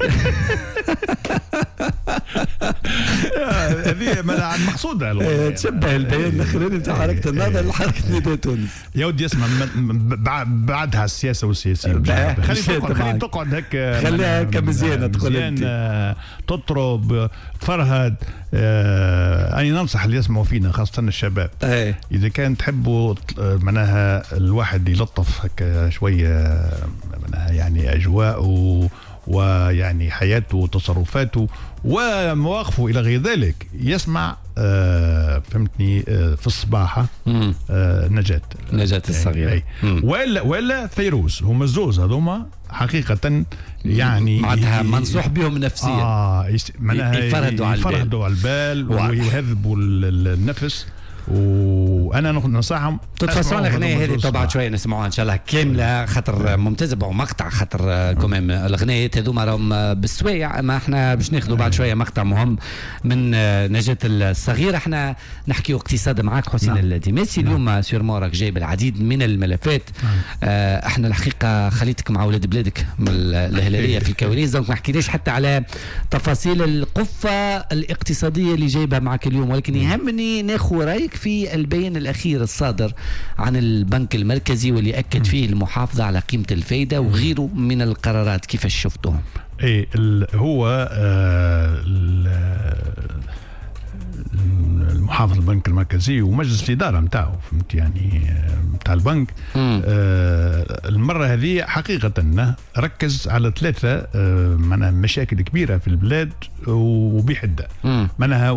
هذه مقصودة تشبه البيان الاخراني نتاع حركه النهضه لحركه نداء تونس. يا ودي اسمع بعدها السياسه والسياسيين خلينا تقعد تقعد هكا خليها هكا مزيانه تقول انت تطرب تفرهد. انا ننصح اللي يسمعوا فينا خاصه الشباب اذا كان تحبوا معناها الواحد يلطف هكا شويه معناها يعني اجواء ويعني حياته وتصرفاته ومواقفه إلى غير ذلك يسمع آه فهمتني آه في الصباحة آه نجاة نجاة الصغيرة ولا ولا فيروز هم الزوز هذوما حقيقة يعني معناتها منصوح بهم نفسيا. آه يفرهدوا على البال يفرهدوا على البال ويهذبوا النفس. وانا ننصحهم تتفصلوا الاغنيه هذه طبعا شويه نسمعوها ان شاء الله كامله خاطر ممتازه مقطع خاطر كمان الاغنيات هذوما راهم بالسوايع اما احنا باش ناخذوا بعد شويه مقطع مهم من نجاة الصغيره. احنا نحكيو اقتصاد معاك حسين نعم. الديماسي اليوم نعم. سيرمون راك جايب العديد من الملفات نعم. آه احنا الحقيقه خليتك مع اولاد بلادك من الهلاليه في الكواليس دونك ما حكيناش حتى على تفاصيل القفه الاقتصاديه اللي جايبها معك اليوم ولكن يهمني ناخذ رايك في البيان الأخير الصادر عن البنك المركزي واللي أكد فيه المحافظة على قيمة الفايدة وغيره من القرارات كيف شفتهم؟ ايه هو آه المحافظ البنك المركزي ومجلس الإدارة متاعه فهمت يعني متاع البنك آه المرة هذه حقيقة ركز على ثلاثة آه معناها مشاكل كبيرة في البلاد وبحدة معناها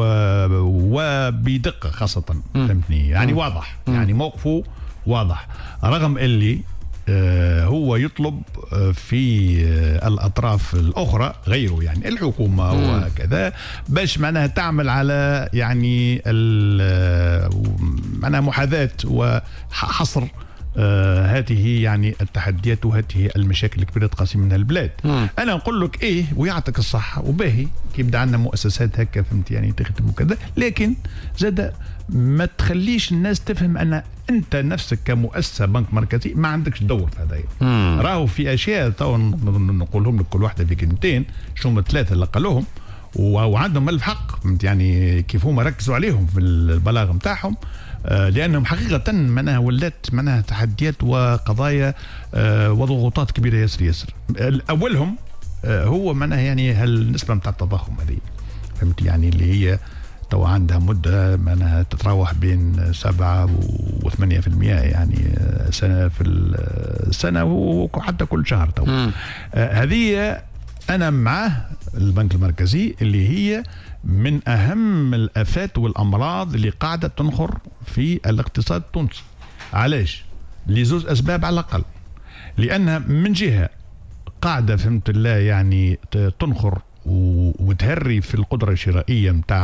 وبدقة خاصة فهمتني يعني واضح يعني موقفه واضح رغم اللي آه هو يطلب آه في آه الأطراف الأخرى غيره يعني الحكومة مم. وكذا باش معناها تعمل على يعني معناها محاذاة وحصر آه هذه يعني التحديات وهذه المشاكل الكبيرة تقاسم منها البلاد. مم. أنا نقول لك إيه ويعطيك الصحة وباهي كي بدأ عندنا مؤسسات هكا فهمت يعني تخدم وكذا لكن زاد ما تخليش الناس تفهم أن أنت نفسك كمؤسسة بنك مركزي ما عندكش دور في هذا. راهو في أشياء تو نقولهم لك كل واحدة في كلمتين شو هم الثلاثة اللي قالوهم وعندهم الحق فهمت يعني كيف هم ركزوا عليهم في البلاغ متاعهم آه لأنهم حقيقة معناها ولات معناها تحديات وقضايا آه وضغوطات كبيرة ياسر ياسر. أولهم آه هو معناها يعني هالنسبة متاع التضخم هذه فهمت يعني اللي هي تو عندها مدة معناها تتراوح بين سبعة وثمانية في المئة يعني سنة في السنة وحتى كل شهر تو آه هذه أنا معه البنك المركزي اللي هي من أهم الآفات والأمراض اللي قاعدة تنخر في الاقتصاد التونسي. علاش؟ لزوز أسباب على الأقل لأنها من جهة قاعدة فهمت الله يعني تنخر وتهري في القدرة الشرائية متاع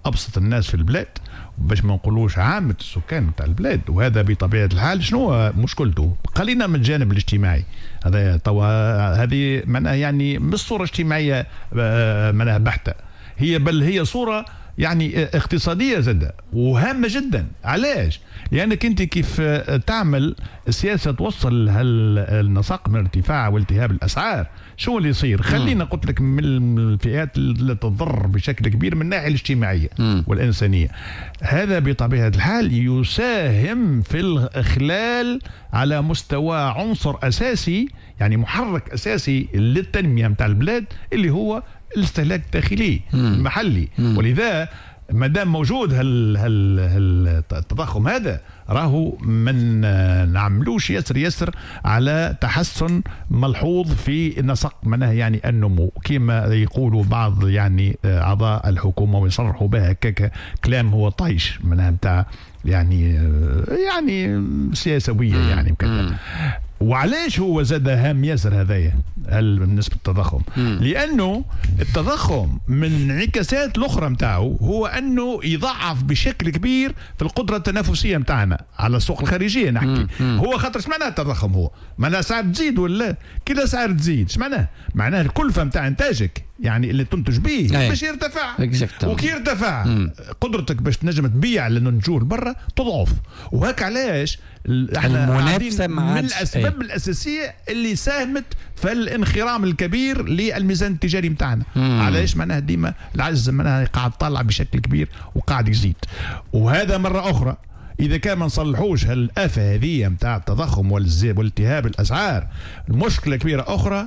ابسط الناس في البلاد، باش ما نقولوش عامه السكان نتاع البلاد. وهذا بطبيعه الحال شنو مشكلته؟ خلينا من الجانب الاجتماعي هذا توا، هذه معناها يعني مش صوره اجتماعيه معناها بحته، هي بل هي صوره يعني اقتصاديه زاده وهامه جدا. علاش؟ لانك انت كيف تعمل سياسه توصل هالنسق من ارتفاع والتهاب الاسعار، شو اللي يصير؟ خلينا قلت لك من الفئات اللي تضر بشكل كبير من الناحيه الاجتماعيه م. والانسانيه. هذا بطبيعه الحال يساهم في الاخلال على مستوى عنصر اساسي، يعني محرك اساسي للتنميه نتاع البلاد اللي هو الاستهلاك الداخلي المحلي. ولذا ما دام موجود هال هال التضخم هذا، راهو من نعملوش يسر يسر على تحسن ملحوظ في نسق منها يعني النمو كما يقولوا بعض يعني اعضاء الحكومه ويصرحوا بها هكاك كلام هو طايش منها بتاع يعني يعني سياسويه يعني مكتب. وعلاش هو زاد هام ياسر هذايا بالنسبه للتضخم؟ لانه التضخم من الانعكاسات الاخرى نتاعو هو انه يضعف بشكل كبير في القدره التنافسيه نتاعنا على السوق الخارجيه نحكي. مم. مم. هو خاطر ايش معناه التضخم؟ هو معناه الاسعار تزيد ولا كي الاسعار تزيد ايش معناه؟ معناه الكلفه نتاع انتاجك يعني اللي تنتج به باش يرتفع، وكي يرتفع قدرتك باش تنجم تبيع لانه نجور برا تضعف. وهك علاش احنا المنافسه من الاسباب ايه؟ الاساسيه اللي ساهمت في الانخرام الكبير للميزان التجاري نتاعنا. علاش؟ معناها ديما العجز معناها قاعد طالع بشكل كبير وقاعد يزيد. وهذا مره اخرى إذا كان ما نصلحوش هالآفة هذه نتاع التضخم والالتهاب الأسعار، مشكلة كبيرة أخرى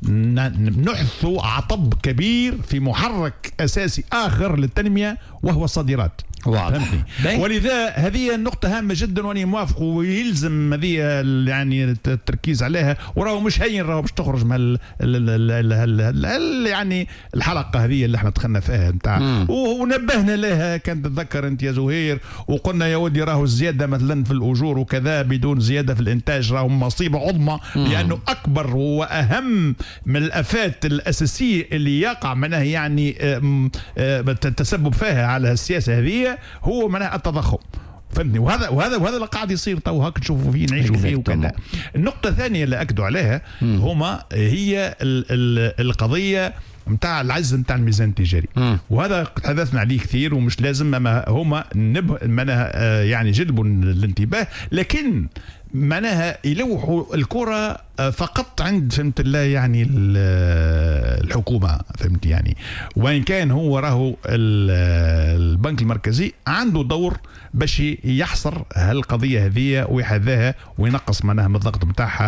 نحث عطب كبير في محرك أساسي آخر للتنمية وهو الصادرات. فهمتني؟ ولذا هذه النقطة هامة جدا وأنا موافق، ويلزم هذه يعني التركيز عليها. وراهو مش هين راهو باش تخرج من يعني الحلقة هذه اللي احنا دخلنا فيها نتاع، ونبهنا لها كان تتذكر أنت يا زهير، وقلنا يا ودي راهو الزيادة مثلا في الأجور وكذا بدون زيادة في الإنتاج راهو مصيبة عظمى، لأنه أكبر وأهم من الآفات الأساسية اللي يقع منها يعني التسبب فيها على السياسة هذه هو منها التضخم. فهمتني؟ وهذا وهذا وهذا اللي قاعد يصير تو هاك نشوفوا فيه نعيشوا فيه وكذا. النقطة الثانية اللي أكدوا عليها هما هي ال ال القضية نتاع العجز نتاع الميزان التجاري، وهذا تحدثنا عليه كثير ومش لازم، اما هما نبه منها يعني جلبوا الانتباه، لكن معناها يلوحوا الكرة فقط عند فهمت الله يعني الحكومة. فهمت يعني؟ وإن كان هو راهو البنك المركزي عنده دور باش يحصر هالقضية هذه ويحذاها وينقص معناها من الضغط نتاعها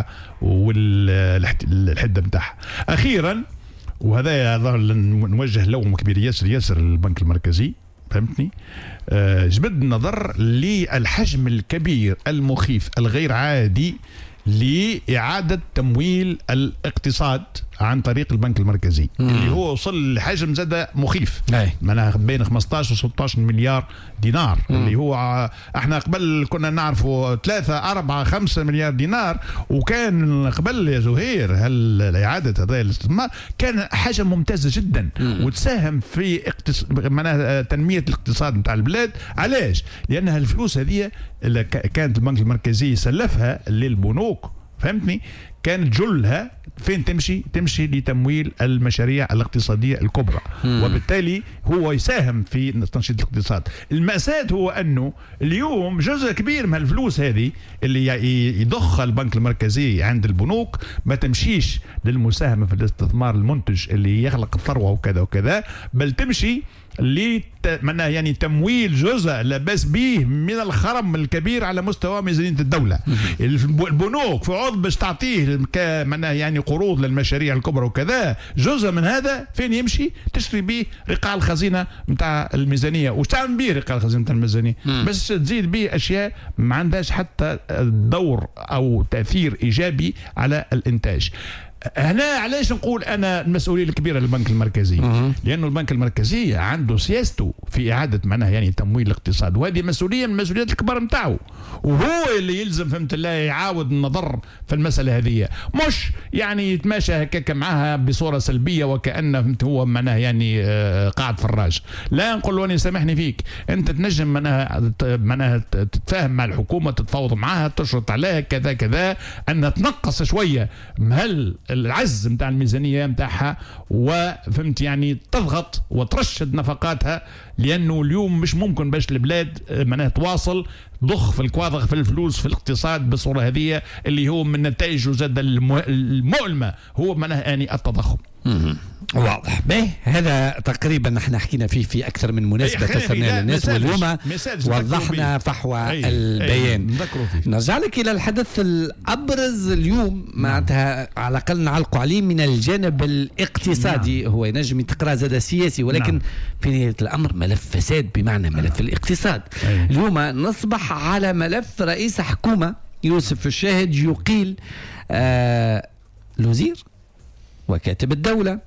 والحدة نتاعها. أخيرا، وهذا نوجه لوم كبير ياسر ياسر للبنك المركزي، فهمتني؟ آه جبد النظر للحجم الكبير المخيف الغير عادي لإعادة تمويل الاقتصاد عن طريق البنك المركزي. مم. اللي هو وصل لحجم زاد مخيف، معناها بين خمسطاش و ستطاش مليار دينار. مم. اللي هو احنا قبل كنا نعرفوا ثلاثة أربعة خمسة مليار دينار، وكان قبل يا زهير هل إعادة هذا الاستثمار كان حاجة ممتازة جدا. مم. وتساهم في اقتص... معناها تنمية الاقتصاد نتاع البلاد. علاش؟ لأنها الفلوس هذه اللي كانت البنك المركزي يسلفها للبنوك، فهمتني؟ كانت جلها فين تمشي؟ تمشي لتمويل المشاريع الاقتصادية الكبرى. مم. وبالتالي هو يساهم في تنشيط الاقتصاد. المأساة هو أنه اليوم جزء كبير من الفلوس هذه اللي يضخها البنك المركزي عند البنوك ما تمشيش للمساهمة في الاستثمار المنتج اللي يخلق الثروة وكذا وكذا، بل تمشي لمعناها يعني تمويل جزء لا باس به من الخرم الكبير على مستوى ميزانية الدولة. البنوك في عوض باش تعطيه معناها يعني قروض للمشاريع الكبرى وكذا، جزء من هذا فين يمشي؟ تشتري به رقاع الخزينة نتاع الميزانية. وش تعمل به رقاع الخزينة نتاع الميزانية؟ بس تزيد به أشياء ما عندهاش حتى دور أو تأثير إيجابي على الإنتاج. هنا علاش نقول انا المسؤوليه الكبيره للبنك المركزي؟ لانه البنك المركزي عنده سياسته في اعاده معناها يعني تمويل الاقتصاد، وهذه مسؤوليه من المسؤوليات الكبار نتاعو، وهو اللي يلزم فهمت الله يعاود النظر في المساله هذه، مش يعني يتماشى هكاك معها بصوره سلبيه وكانه فهمت هو معناها يعني قاعد فراج. لا نقول له انا سامحني فيك، انت تنجم معناها معناها تتفاهم مع الحكومه، تتفاوض معها، تشرط عليها كذا كذا ان تنقص شويه هل العز نتاع الميزانيه نتاعها، وفهمت يعني تضغط وترشد نفقاتها، لانه اليوم مش ممكن باش البلاد معناها تواصل ضخ في الكواضغ في الفلوس في الاقتصاد بالصوره هذه اللي هو من نتائجه زاد المؤلمه هو معناها اني التضخم. واضح. به هذا تقريبا نحن حكينا فيه في اكثر من مناسبه تسرنا للناس، واليوم وضحنا فحوى البيان. نرجع لك الى الحدث الابرز اليوم معناتها على الاقل نعلقوا عليه من الجانب الاقتصادي. نعم. هو ينجم يتقرا زاد سياسي، ولكن نعم. في نهايه الامر ملف فساد بمعنى ملف الاقتصاد. أي. اليوم نصبح على ملف رئيس حكومه يوسف الشاهد يقيل آه الوزير وكاتب الدولة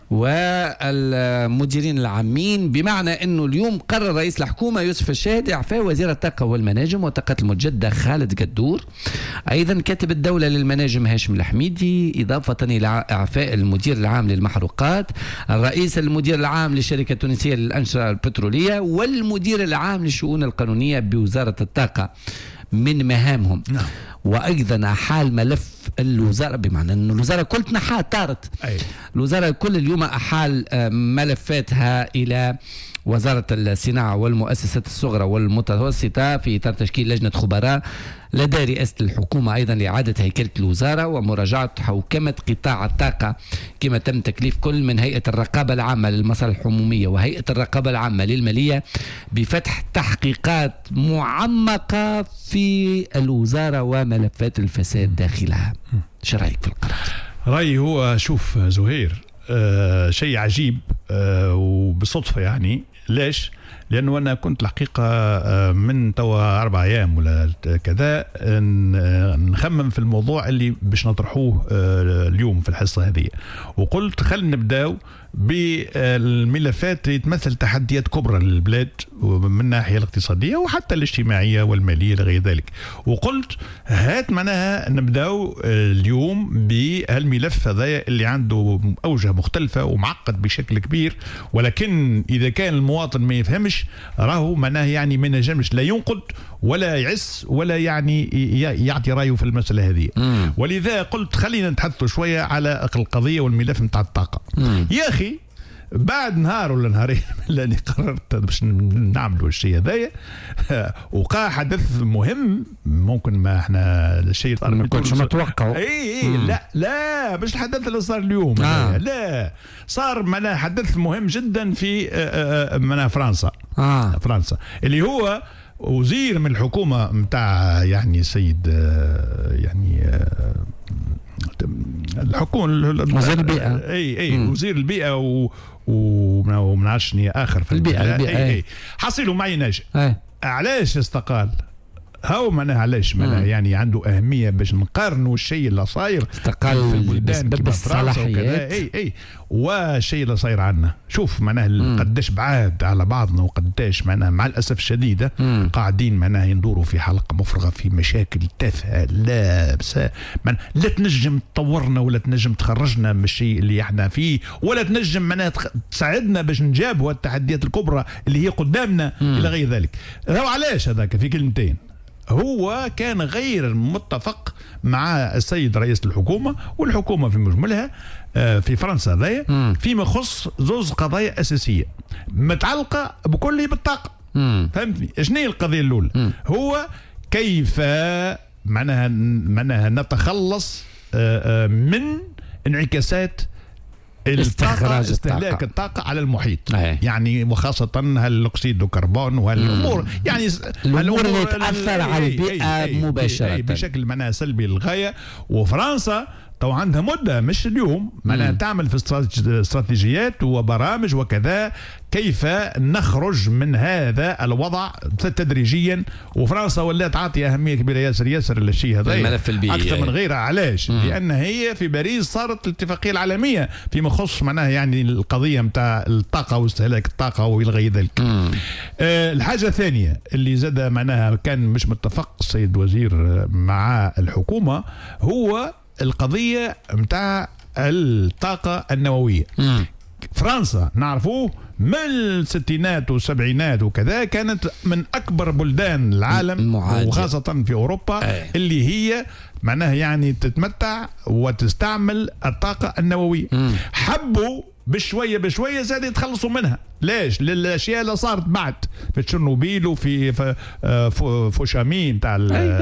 والمديرين العامين، بمعنى أنه اليوم قرر رئيس الحكومة يوسف الشاهد إعفاء وزير الطاقة والمناجم والطاقات المتجددة خالد قدور، أيضا كاتب الدولة للمناجم هاشم الحميدي، إضافة إلى إعفاء المدير العام للمحروقات، الرئيس المدير العام للشركة التونسية للأنشطة البترولية، والمدير العام للشؤون القانونية بوزارة الطاقة من مهامهم. نعم. وايضا احال ملف الوزاره، بمعنى ان الوزاره كل تنحات طارت. أي. الوزاره كل اليوم احال ملفاتها الى وزاره الصناعه والمؤسسات الصغرى والمتوسطه في اطار تشكيل لجنه خبراء لدى رئاسه الحكومه، ايضا لاعاده هيكله الوزاره ومراجعه حوكمه قطاع الطاقه، كما تم تكليف كل من هيئه الرقابه العامه للمصالح العموميه وهيئه الرقابه العامه للماليه بفتح تحقيقات معمقه في الوزاره وملفات الفساد داخلها. شو رايك في القرار؟ رايي هو شوف زهير، آه شيء عجيب آه وبصدفه يعني. ليش؟ لانه انا كنت الحقيقه من توا اربع ايام ولا كذا نخمم في الموضوع اللي باش نطرحوه اليوم في الحصه هذه، وقلت خلينا نبداو بالملفات اللي تمثل تحديات كبرى للبلاد من الناحيه الاقتصاديه وحتى الاجتماعيه والماليه لغير ذلك. وقلت هات معناها نبداو اليوم بهالملف هذايا اللي عنده اوجه مختلفه ومعقد بشكل كبير، ولكن اذا كان المواطن ما يفهمش راهو معناه يعني ما ينجمش لا ينقد ولا يعس ولا يعني يعطي رايه في المساله هذه. مم. ولذا قلت خلينا نتحدثوا شويه على القضيه والملف نتاع الطاقه. مم. يا اخي بعد نهار ولا نهارين اللي قررت باش نعملوا الشيء هذايا وقع حدث مهم ممكن ما احنا الشيء ما كنتش متوقع. اي اي لا لا مش الحدث اللي صار اليوم. آه. لا صار معناها حدث مهم جدا في معناها فرنسا. آه. فرنسا اللي هو وزير من الحكومه نتاع يعني سيد يعني الحكومه وزير البيئه. اي اي مم. وزير البيئه و وما نعرفش اخر في البيئه, البيئة. اي اي حصيله معي ناجي. علاش استقال؟ هاو معناها علاش معناها يعني عنده اهميه باش نقارنوا الشيء اللي صاير استقال في البلدان كيما فرنسا وكذا. اي اي والشيء اللي صاير عندنا شوف معناها قداش بعاد على بعضنا وقداش معناها مع الاسف الشديد قاعدين معناها يندوروا في حلقه مفرغه في مشاكل تافهه لا بس لا تنجم تطورنا ولا تنجم تخرجنا من الشيء اللي احنا فيه ولا تنجم معناها تساعدنا باش نجابوا التحديات الكبرى اللي هي قدامنا الى غير ذلك. هو علاش هذاك في كلمتين؟ هو كان غير متفق مع السيد رئيس الحكومة والحكومة في مجملها في فرنسا ذا فيما يخص زوز قضايا أساسية متعلقة بكل بالطاقة. فهمتني؟ شنو هي القضية الأولى؟ مم. هو كيف معناها معناها نتخلص من انعكاسات الطاقة استهلاك الطاقة على المحيط. أيه. يعني وخاصة هالأكسيد الكربون وهالأمور يعني الأمور اللي تأثر على البيئة مباشرة بشكل معناها سلبي للغاية. وفرنسا تو عندها مده مش اليوم معناها تعمل في استراتيجيات وبرامج وكذا كيف نخرج من هذا الوضع تدريجيا. وفرنسا ولات تعطي اهميه كبيره ياسر ياسر للشيء هذا الملف البيئي اكثر من غيرها. علاش؟ لان هي في باريس صارت الاتفاقيه العالميه فيما يخص معناها يعني القضيه نتاع الطاقه واستهلاك الطاقه والى غير ذلك. آه الحاجه الثانيه اللي زاد معناها كان مش متفق السيد وزير مع الحكومه هو القضيه نتاع الطاقه النوويه. مم. فرنسا نعرفوه من الستينات والسبعينات وكذا كانت من اكبر بلدان العالم المعاجب. وخاصه في اوروبا أي. اللي هي معناها يعني تتمتع وتستعمل الطاقه النوويه. مم. حبوا بشويه بشويه زاد يتخلصوا منها. ليش؟ للاشياء اللي صارت بعد في تشيرنوبيل وفي فوشامي نتاع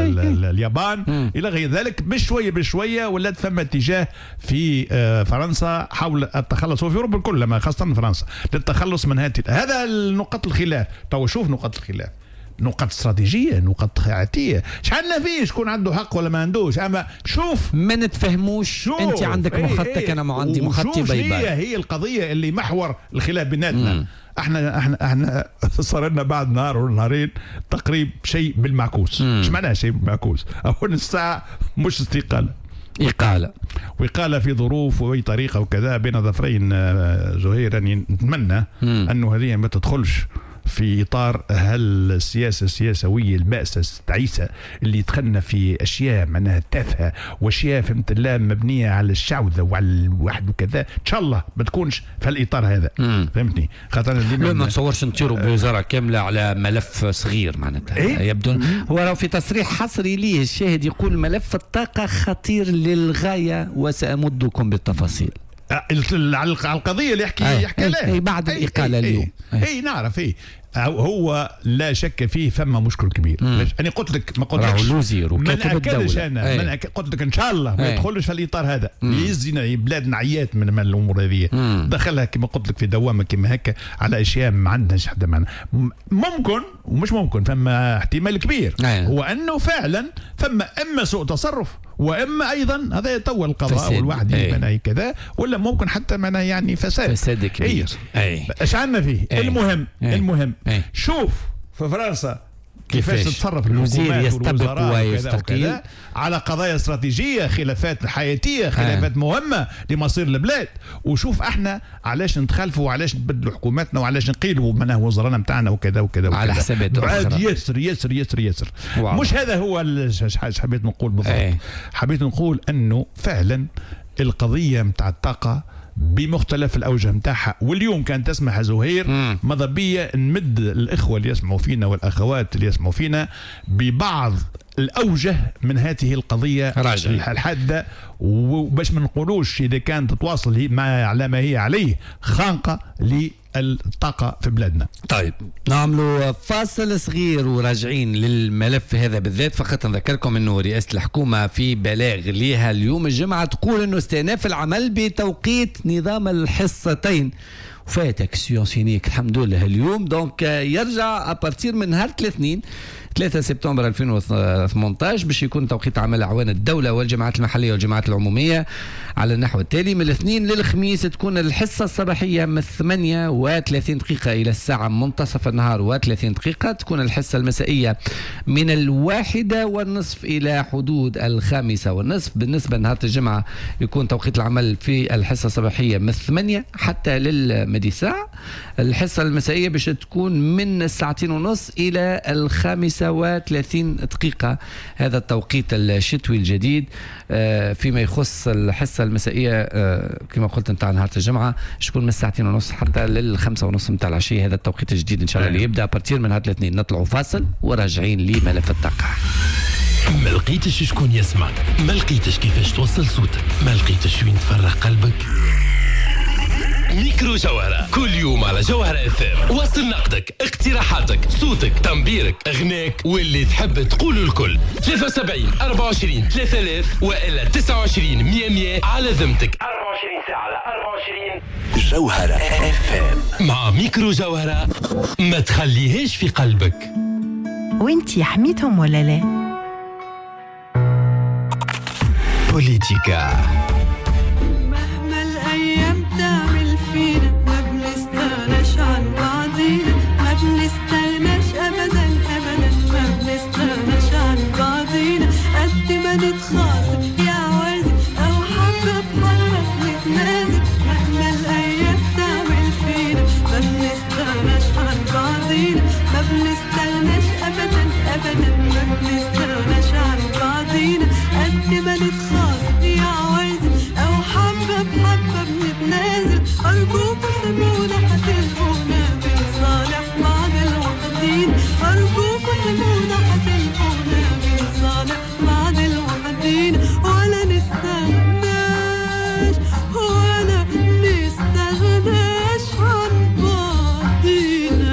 اليابان مم. الى غير ذلك. بشويه بشويه ولات ثم اتجاه في فرنسا حول التخلص وفي اوروبا كلها خاصه فرنسا للتخلص من هذه هذا نقاط الخلاف. تو شوف نقاط الخلاف نقاط استراتيجيه نقاط حياتيه شحالنا فيه شكون عنده حق ولا ما عندوش. اما شوف ما نتفهموش انت عندك ايه مخطك ايه انا عندي مخطي بيباي. هي هي القضيه اللي محور الخلاف بيناتنا. احنا احنا احنا صار لنا بعد نهار ولا نهارين تقريب شيء بالمعكوس. ايش معناها شيء بالمعكوس؟ اول الساعه مش استقاله إقالة وإقالة في ظروف وأي طريقة وكذا بين ظفرين. زهير يعني نتمنى أنه هذه ما تدخلش في إطار هالسياسة السياسوية البائسة التعيسة اللي دخلنا في أشياء معناها تافهة وأشياء فهمت الله مبنية على الشعوذة وعلى الواحد وكذا. إن شاء الله ما تكونش في الإطار هذا. مم. فهمتني خاطر لا ما نتصورش نطيروا بوزارة كاملة على ملف صغير معناتها. إيه؟ يبدو هو راه في تصريح حصري ليه الشاهد يقول ملف الطاقة خطير للغاية وسأمدكم بالتفاصيل على القضيه اللي يحكي أي. يحكي لها أي بعد أي الإقالة أي. اليوم اي, أي. أي نعرف اي هو لا شك فيه ثم مشكل كبير. انا قلت لك ما قلت لكش ما ناكدش انا أي. من قلت لك ان شاء الله ما يدخلش في الاطار هذا. يزينا بلادنا عيات من, من الامور هذه دخلها كما قلت لك في دوامه كما هكا على اشياء ما عندناش حدا معنا. ممكن ومش ممكن فما احتمال كبير أي. هو انه فعلا فما اما سوء تصرف واما ايضا هذا يطول القضاء والواحد يبنى كذا ولا ممكن حتى معناه يعني فساد فساد كبير. ايش عندنا فيه؟ أي. المهم أي. المهم أي. شوف في فرنسا كيفاش تتصرف الوزير يستبق ويستقيل على قضايا استراتيجيه خلافات حياتيه خلافات آه. مهمه لمصير البلاد. وشوف احنا علاش نتخالفوا وعلاش نبدلوا حكوماتنا وعلاش نقيلوا منها وزرانا نتاعنا وكذا وكذا على حسابات بعد يسر يسر يسر يسر واو. مش هذا هو ايش حبيت نقول بالضبط. آه. حبيت نقول انه فعلا القضيه نتاع الطاقه بمختلف الاوجه نتاعها. واليوم كان تسمح زهير ماذا بيا نمد الاخوه اللي يسمعوا فينا والاخوات اللي يسمعوا فينا ببعض الاوجه من هذه القضيه الحاده وباش ما نقولوش اذا كانت تتواصل ما على ما هي عليه خانقه للطاقه في بلادنا. طيب نعملوا فاصل صغير وراجعين للملف هذا بالذات. فقط نذكركم انه رئاسه الحكومه في بلاغ ليها اليوم الجمعه تقول انه استئناف العمل بتوقيت نظام الحصتين وفاتك سيونسينيك الحمد لله اليوم دونك يرجع ابارتير من نهار الاثنين ثلاثة سبتمبر ألفين وثمانية عشر باش يكون توقيت عمل اعوان الدوله والجماعات المحليه والجماعات العموميه على النحو التالي: من الاثنين للخميس تكون الحصه الصباحيه من ثمانية وثلاثين دقيقه الى الساعه منتصف النهار وثلاثين دقيقه، تكون الحصه المسائيه من الواحده والنصف الى حدود الخامسه والنصف. بالنسبه لنهار الجمعه يكون توقيت العمل في الحصه الصباحيه من ثمانية حتى للمدي ساعه. الحصه المسائيه باش تكون من الساعتين ونص الى الخامسه وثلاثين دقيقة. هذا التوقيت الشتوي الجديد. فيما يخص الحصة المسائية كما قلت نتاع نهار الجمعة تكون من الساعتين ونص حتى للخمسة ونص نتاع العشية. هذا التوقيت الجديد إن شاء الله اللي يبدأ بارتير من نهار الاثنين. نطلعوا فاصل وراجعين لملف الطاقة. ما لقيتش شكون يسمعك، ما لقيتش كيفاش توصل صوتك، ما لقيتش وين تفرغ قلبك. ميكرو جوهرة كل يوم على جوهرة اف ام. وصل نقدك، اقتراحاتك، صوتك، تنبيرك، اغناك واللي تحب تقوله الكل. ثلاثة وسبعين أربعة وعشرين ثلاثة آلاف والا تسعة وعشرين مية مية على ذمتك أربعة وعشرين ساعة على أربعة وعشرين. جوهرة اف ام مع ميكرو جوهرة ما تخليهاش في قلبك. وانتي حميتهم ولا لا؟ بوليتيكا. مهما الأيام تعمل فينا ما بنستغناش عن بعضينا، ما بنستغناش أبدا أبدا، ما بنستغناش عن بعضينا. قد ما نتخاصم يا عوازي أو حبة بحبة نتنازل، مهما الأيام تعمل فينا ما بنستغناش عن بعضينا، ما بنستغناش أبدا أبدا، ما بنستغناش عن بعضينا. قد ما نتخاصم يا عوازي أو حبة بحبة بنتنازل، أرجوكوا سيبونا هتلقونا بنصالح بعض الوحدين، أرجوكوا سيبونا هتلقونا بنصالح بعض الوحدين. ولا نستغناش ولا نستغناش عن بعضينا.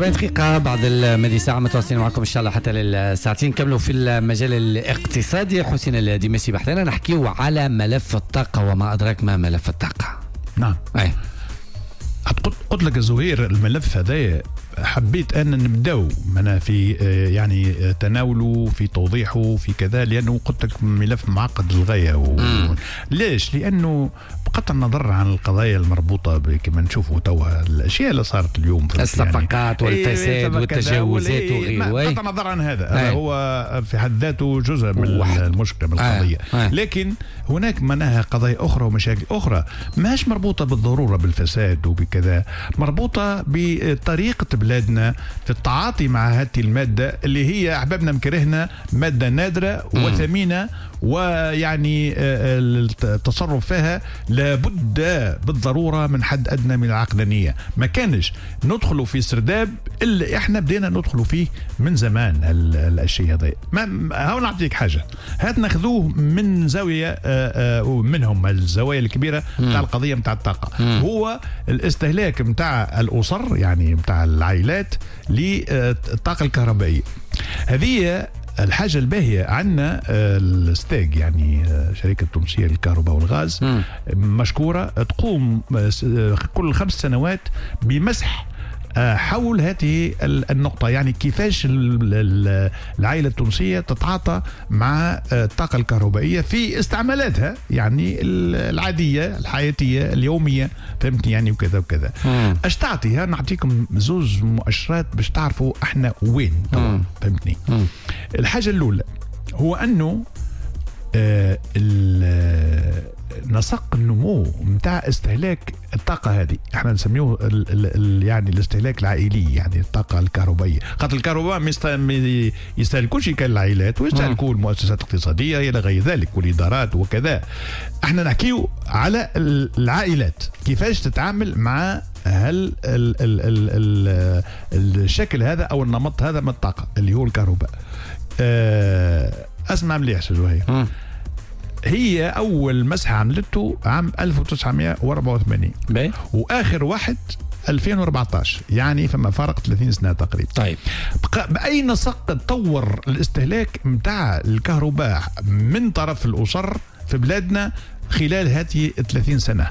وسبعين دقيقة بعد المدي ساعة متواصلين معكم إن شاء الله حتى للساعتين. كملوا في المجال الاقتصادي. حسين الدمشقي بحثنا نحكيو على ملف الطاقة وما أدراك ما ملف الطاقة. نعم. أي. قلت لك زهير الملف هذا حبيت أن نبدأ منا في يعني تناوله في توضيحه في كذا لأنه قلت لك ملف معقد للغاية و... ليش؟ لأنه بقطع النظر عن القضايا المربوطة كما نشوفوا توا الأشياء اللي صارت اليوم الصفقات يعني والفساد والتجاوزات وغيره. بقطع النظر عن هذا هذا هو في حد ذاته جزء من المشكلة من القضية. آه. لكن هناك منها قضايا أخرى ومشاكل أخرى ماهيش مربوطة بالضرورة بالفساد وبكذا، مربوطة بطريقة بلادنا في التعاطي مع هذه المادة اللي هي أحبابنا مكرهنا مادة نادرة وثمينة، ويعني التصرف فيها لابد بالضرورة من حد أدنى من العقلانية. ما كانش ندخلوا في سرداب اللي احنا بدينا ندخلوا فيه من زمان. الشيء هذا هاو نعطيك حاجة هات ناخذوه من زاوية منهم الزوايا الكبيرة بتاع القضية بتاع الطاقة، هو الاستهلاك بتاع الأسر يعني بتاع العائلات للطاقة الكهربائية. هذه الحاجة الباهية عندنا الستاج يعني شركة تونسية للكهرباء والغاز م. مشكورة تقوم كل خمس سنوات بمسح حول هذه النقطة، يعني كيفاش العائلة التونسية تتعاطى مع الطاقة الكهربائية في استعمالاتها يعني العادية الحياتية اليومية، فهمتني يعني وكذا وكذا. اش تعطي؟ نعطيكم زوز مؤشرات باش تعرفوا احنا وين، فهمتني. مم. الحاجة الأولى هو أنه آه نسق النمو متاع استهلاك الطاقة هذه احنا نسميه ال ال يعني الاستهلاك العائلي، يعني الطاقة الكهربائية. خاطر الكهرباء ما يستهلكوش كان العائلات ويستهلكوا المؤسسات الاقتصادية إلى غير ذلك والإدارات وكذا. احنا نحكيو على العائلات كيفاش تتعامل مع هل ال ال ال ال الشكل هذا أو النمط هذا من الطاقة اللي هو الكهرباء. أه اسمع مليح سجوهية. هي أول مسحة عملته عام ألف وتسعمائة وأربعة وثمانين بي. وآخر واحد ألفين وأربعة عشر، يعني فما فارق ثلاثين سنة تقريبا. طيب بأي نسق تطور الاستهلاك متاع الكهرباء من طرف الأسر في بلادنا خلال هذه ثلاثين سنة؟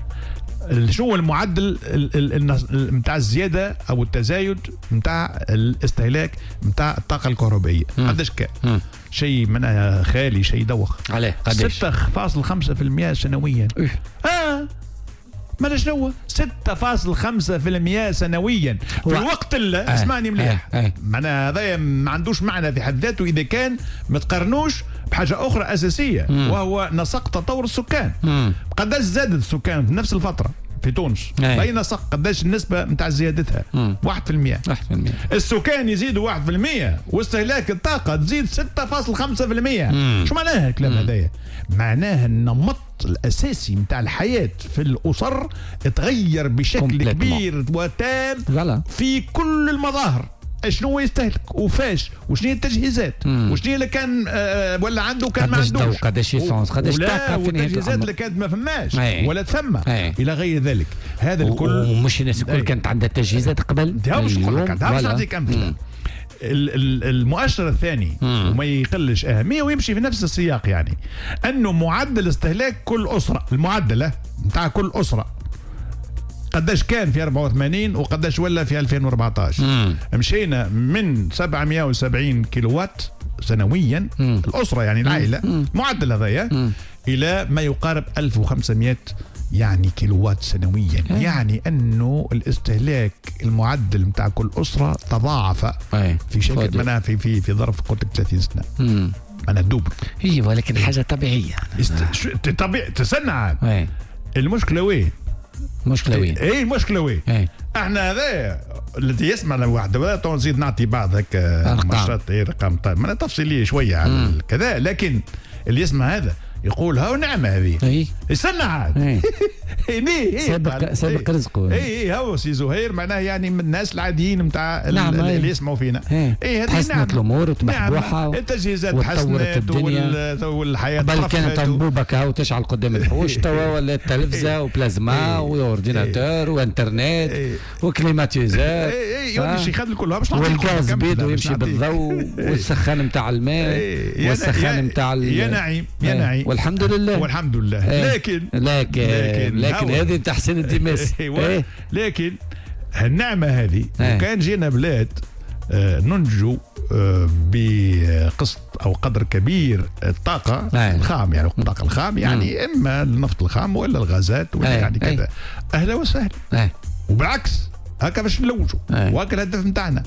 شو المعدل متاع الزيادة أو التزايد متاع الاستهلاك متاع الطاقة الكهربائية؟ قداش كان؟ شيء منها خالي، شيء دوخ عليه. قداش؟ ستة فاصلة خمسة بالمئة سنويا. اه ماذا شنو؟ ستة فاصلة خمسة بالمئة سنويا في الوقت اللي آه. اسمعني مليح آه. آه. معناها هذا ما عندوش معنى في حد ذاته إذا كان ما تقارنوش بحاجة أخرى أساسية مم. وهو نسق تطور السكان. مم. قداش زادت السكان في نفس الفترة في تونس؟ بأي نسق؟ قداش النسبة متاع زيادتها؟ واحد في المئة. واحد في المئة. السكان يزيدوا واحد في المئة واستهلاك الطاقة تزيد ستة فاصلة خمسة بالمئة. شو معناها الكلام هذايا؟ معناها النمط الأساسي متاع الحياة في الأسر تغير بشكل كبير وتام في كل المظاهر. شنو يستهلك وفاش وشنو هي التجهيزات وشنو اللي كان آه ولا عنده كان ما عندوش، قداش يسونس قداش طاقه في التجهيزات اللي كانت ما فماش ولا تفهم الى غير ذلك. هذا الكل ومش الناس الكل كانت عندها تجهيزات قبل. مش نقول لك باش نعطيك امثله. المؤشر الثاني وما يقلش أهمية ويمشي في نفس السياق، يعني أنه معدل استهلاك كل أسرة، المعدلة نتاع كل أسرة قداش كان في أربعة وثمانين وقداش ولا في ألفين وأربعة عشر. مم. مشينا من سبعمائة وسبعين كيلووات سنويا مم. الأسرة يعني العائلة مم. معدل هذايا إلى ما يقارب ألف وخمسمائة يعني كيلووات سنويا. أي. يعني أنه الاستهلاك المعدل متاع كل أسرة تضاعف أي. في شكل منها في في في ظرف قلت لك ثلاثين سنة. مم. أنا دوب هي ولكن حاجة طبيعية. است... طبيعي تسنع. المشكلة وين؟ مشكلة وين؟ ايه المشكلة وين؟ ايه. احنا هذا الذي يسمع لواحد ولا نزيد نعطي بعض هكا مؤشرات ايه رقم طيب ما تفصيليه شوية على كذا، لكن اللي يسمع هذا يقول هاو نعمه هذه استنى عاد سابق سابق رزقه. اي اي هاو سي زهير معناه يعني من الناس العاديين نتاع نعم اللي يسمعوا فينا. اي تحسنت الامور وتبحبوحها نعم. التجهيزات تحسنت والحياه بل كانت انبوبه كهو تشعل قدام الحوش توا ولا تلفزه وبلازما واورديناتور وانترنت وكليماتيزور يودي شي خد كلها باش والغاز بيدو يمشي بالضوء والسخان نتاع الماء والسخان نتاع يا نعيم يا نعيم والحمد لله والحمد لله لكن لكن لكن, لكن هذه تحسين الدماس. لكن النعمه هذه وكان جينا بلاد ننجو بقسط او قدر كبير الطاقه الخام يعني الطاقه الخام يعني اما النفط الخام ولا الغازات ولا يعني كذا اهلا وسهلا. وبالعكس هكا باش نلوجوا وهكا الهدف نتاعنا.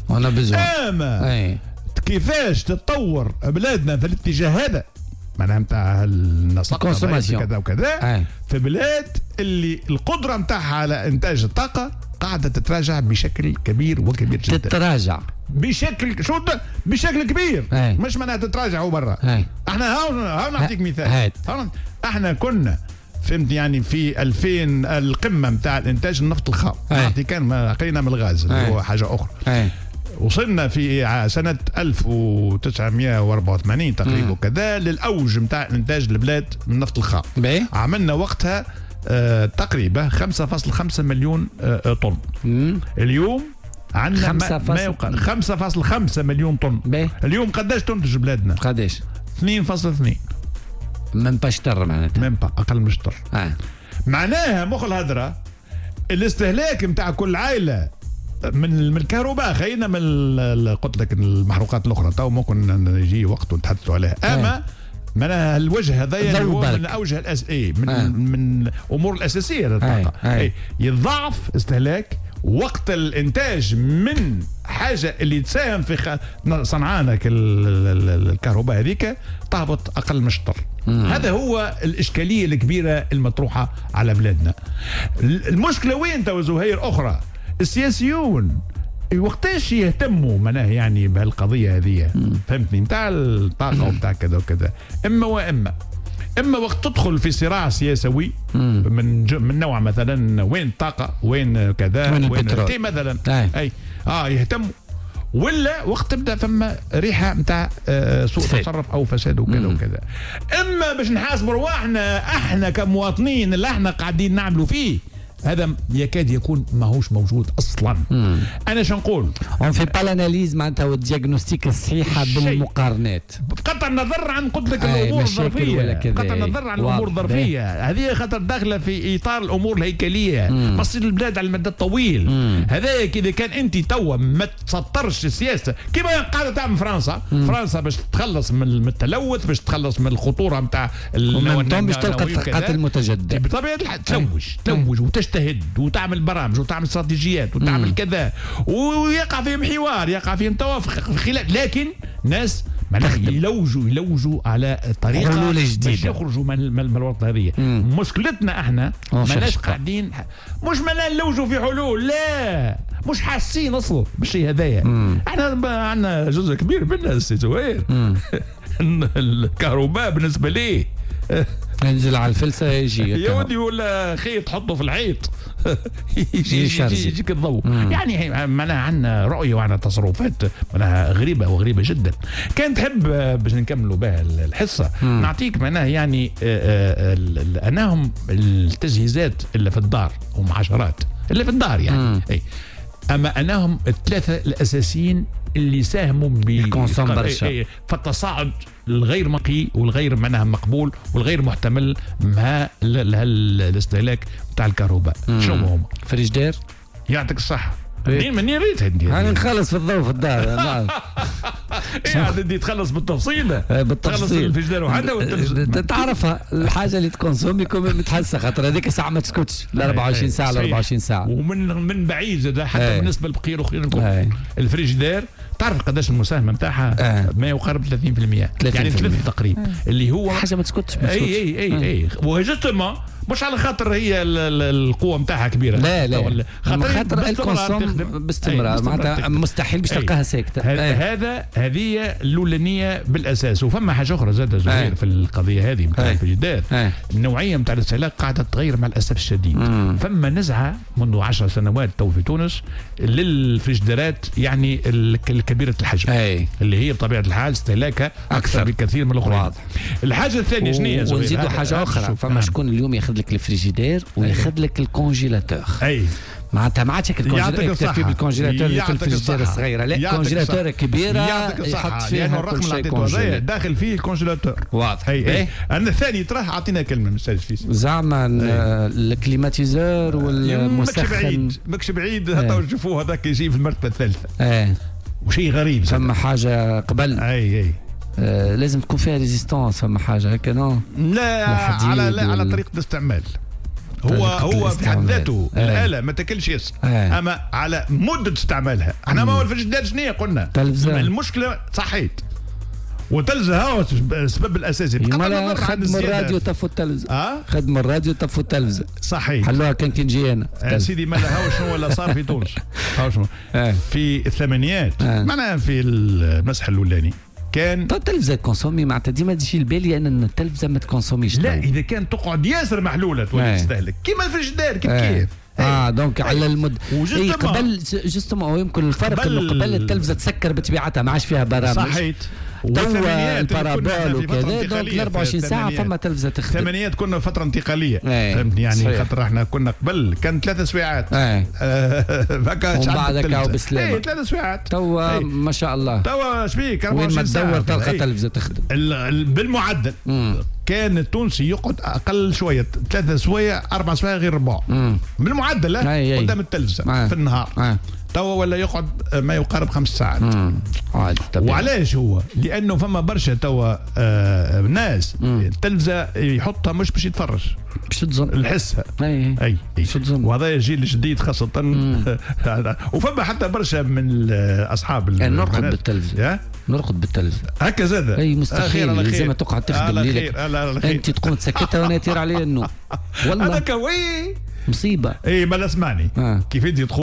اما كيفاش تتطور بلادنا في الاتجاه هذا معناها نتاع النسق كذا وكذا في بلاد اللي القدره نتاعها على انتاج الطاقه قاعده تتراجع بشكل كبير وكبير جدا. تتراجع بشكل شو بشكل كبير هاي. مش معناها تتراجع برا. احنا هاو هاو نعطيك مثال. احنا كنا فهمت يعني في ألفين القمه نتاع الانتاج النفط الخام نعطي كان ما قرينا من الغاز اللي هو حاجه اخرى. هاي. وصلنا في سنة ألف وتسعمائة وأربعة وثمانين تقريبا وكذا للأوج نتاع إنتاج البلاد من النفط الخام. عملنا وقتها آه تقريبا خمسة فاصلة خمسة مليون آه طن. مم. اليوم عندنا خمسة فاصلة خمسة مليون طن. بي. اليوم قداش تنتج بلادنا؟ قداش؟ اثنين فاصلة اثنين. من باشتر معناتها. من با أقل من شطر. آه. معناها مخ الهدرة الاستهلاك نتاع كل عائلة من من الكهرباء خلينا من قلت لك المحروقات الاخرى تو ممكن يجي وقت ونتحدثوا عليها. اما من الوجه هذا هو من اوجه الأس... اي من آه. من الامور الاساسيه للطاقه. اي يضاعف استهلاك وقت الانتاج من حاجه اللي تساهم في خ... صنعانك الكهرباء هذيك تهبط اقل من شطر. هذا هو الاشكاليه الكبيره المطروحه على بلادنا. المشكله وين تو زهير اخرى؟ السياسيون وقتاش يهتموا معناه يعني بهالقضيه هذه فهمتني نتاع الطاقه وبتاع كذا وكذا. اما واما اما وقت تدخل في صراع سياسي من من نوع مثلا وين الطاقه وين كذا وين, وين البترول مثلا اي اه يهتموا ولا وقت تبدا ثم ريحه نتاع آه سوء تصرف او فساد وكذا وكذا. اما باش نحاسبوا رواحنا احنا كمواطنين اللي احنا قاعدين نعملوا فيه هذا يكاد يكون ماهوش موجود اصلا. مم. انا شو نقول؟ اون في با لاناليز معناتها والدياغنوستيك الصحيحه بالمقارنات بقطع النظر عن قلت لك الامور الظرفيه بقطع النظر عن الامور الظرفيه هذه خاطر داخله في اطار الامور الهيكليه مصير البلاد على المدى الطويل. هذاك اذا كان انت توا ما تسطرش السياسه كما قاعده تعمل فرنسا. مم. فرنسا باش تتخلص من التلوث باش تتخلص من الخطوره نتاع باش تلقى القتل المتجدد بطبيعه الحال تلوج تلوج وتشتهي تجتهد وتعمل برامج وتعمل استراتيجيات وتعمل مم. كذا ويقع فيهم حوار يقع فيهم توافق في خلال لكن ناس يلوجوا يلوجوا على طريقه باش يخرجوا من من الورطه هذه. مشكلتنا احنا ماناش قاعدين مش مانا نلوجوا في حلول لا مش حاسين اصلا بالشيء هذايا. احنا عندنا جزء كبير منا السي زهير الكهرباء بالنسبه ليه ينزل على الفلسه يجي يا ودي ولا خيط حطه في الحيط يجي يجي يجيك الضوء. يعني معناها عندنا رؤيه وعندنا تصرفات معناها غريبه وغريبه جدا. كان تحب باش نكملوا بها الحصه مم. نعطيك معناها يعني انهم التجهيزات اللي في الدار هم عشرات اللي في الدار يعني اي اما انهم الثلاثه الاساسيين اللي ساهموا في التصاعد الغير مقي والغير معناها مقبول والغير محتمل مع الاستهلاك بتاع الكهرباء. شنو هم؟ فريجدير يعطيك الصحه. منين منين ريت هندي انا نخلص في الضوء في الدار. يعني بدي تخلص بالتفصيل بالتفصيل الفجدار وحده تعرفها الحاجه اللي تكونسوم يكون متحسه خاطر هذيك الساعه ما تسكتش ل أربعة وعشرين ساعه ل أربعة وعشرين ساعه ومن من بعيد زاد حتى بالنسبه للبقيه الاخرين الفريجدار تعرف قداش المساهمه نتاعها ما يقارب ثلاثين بالمئة يعني ثلاثة تقريبا اللي هو حاجه ما تسكتش اي اي اي اي وجستما مش على خاطر هي القوه نتاعها كبيره، لا لا خاطر الكونسوم باستمرار معناتها مستحيل باش تلقاها ساكته. هذا هذه الاولانيه بالاساس. وفما حاجه اخرى زاد زهير في القضيه هذه نتاع الفريجيدير، النوعيه نتاع الاستهلاك قاعده تتغير مع الاسف الشديد. مم. فما نزعه منذ عشر سنوات تو في تونس للفريجيديرات يعني الكبيره الحجم، أي. اللي هي بطبيعه الحال استهلاكها اكثر, أكثر بكثير من الاخرين. واضح. الحاجه الثانيه شنو هي؟ ونزيدوا حاجه اخرى، فما شكون اليوم ياخذ لك الفريجيدير وياخذ لك الكونجيلاتور. اي معناتها ما عادش يكتفي بالكونجيلاتور اللي في الفريجيدير الصغيره، لا كونجيلاتور كبيره يحط فيها الرقم اللي داخل فيه الكونجيلاتور. واضح. اي انا الثاني تراه اعطينا كلمه من استاذ فيس زعما الكليماتيزور والمسخن ماكش بعيد ماكش بعيد هذا نشوفوه هذاك يجي في المرتبه الثالثه. ايه وشيء غريب. فما حاجه قبل اي اي آه لازم تكون فيها ريزيستانس، فما حاجه هكا نو لا على لا على طريقه الاستعمال. هو هو في حد ذاته الاله ما تاكلش ياسر، اما على مده استعمالها. احنا ما هو الفريجيدير شنو قلنا؟ تلفزة. المشكله صحيت وتلزه هو السبب الاساسي. بقى خدم الراديو طفوا التلفزه. اه خدم الراديو طفوا التلفزه. صحيح. حلوها كان كي نجي انا. آه سيدي ما هاو شنو ولا صار في تونس؟ هاو شنو؟ آه. في الثمانينات آه. معناها في المسح الاولاني كان تو التلفزه تكونسومي معناتها ديما تجي البالي ان التلفزه ما تكونسوميش. لا اذا كان تقعد ياسر محلوله تولي تستهلك كيما الفريجيدير كيف آه. كيف. اه دونك على المد اي قبل جوستومون يمكن الفرق انه قبل التلفزه تسكر بطبيعتها ما عادش فيها برامج. صحيت. توا البارابول وكذا دونك أربعة وعشرين ساعه فما تلفزه تخدم. الثمانينات كنا فتره انتقاليه فهمتني يعني خاطر احنا كنا قبل كان ثلاث ساعات هكا ومن بعد هكا بسلامه. اي ثلاث ساعات توا ما شاء الله. توا شبيك وين ما تدور تلقى تلفزه تخدم بالمعدل. كان التونسي يقعد اقل شويه ثلاثة سوايع اربع سوايع غير ربع بالمعدل قدام التلفزه في النهار. آه. توا ولا يقعد ما يقارب خمس ساعات. وعلاش هو؟ لانه فما برشا توا آه ناس التلفزه يحطها مش باش يتفرج باش تظن الحسها. اي اي, أي. وهذا الجيل الجديد خاصه. وفما حتى برشا من اصحاب يعني نرقد بالتلفزه نرقد بالتلفزه هكا زاد. اي مستحيل لازم تقعد تخدم ليلك انت تقوم تسكتها وانا يطير علي النوم والله هذاك وي مصيبه. اي ما اسمعني آه. كيف يدخل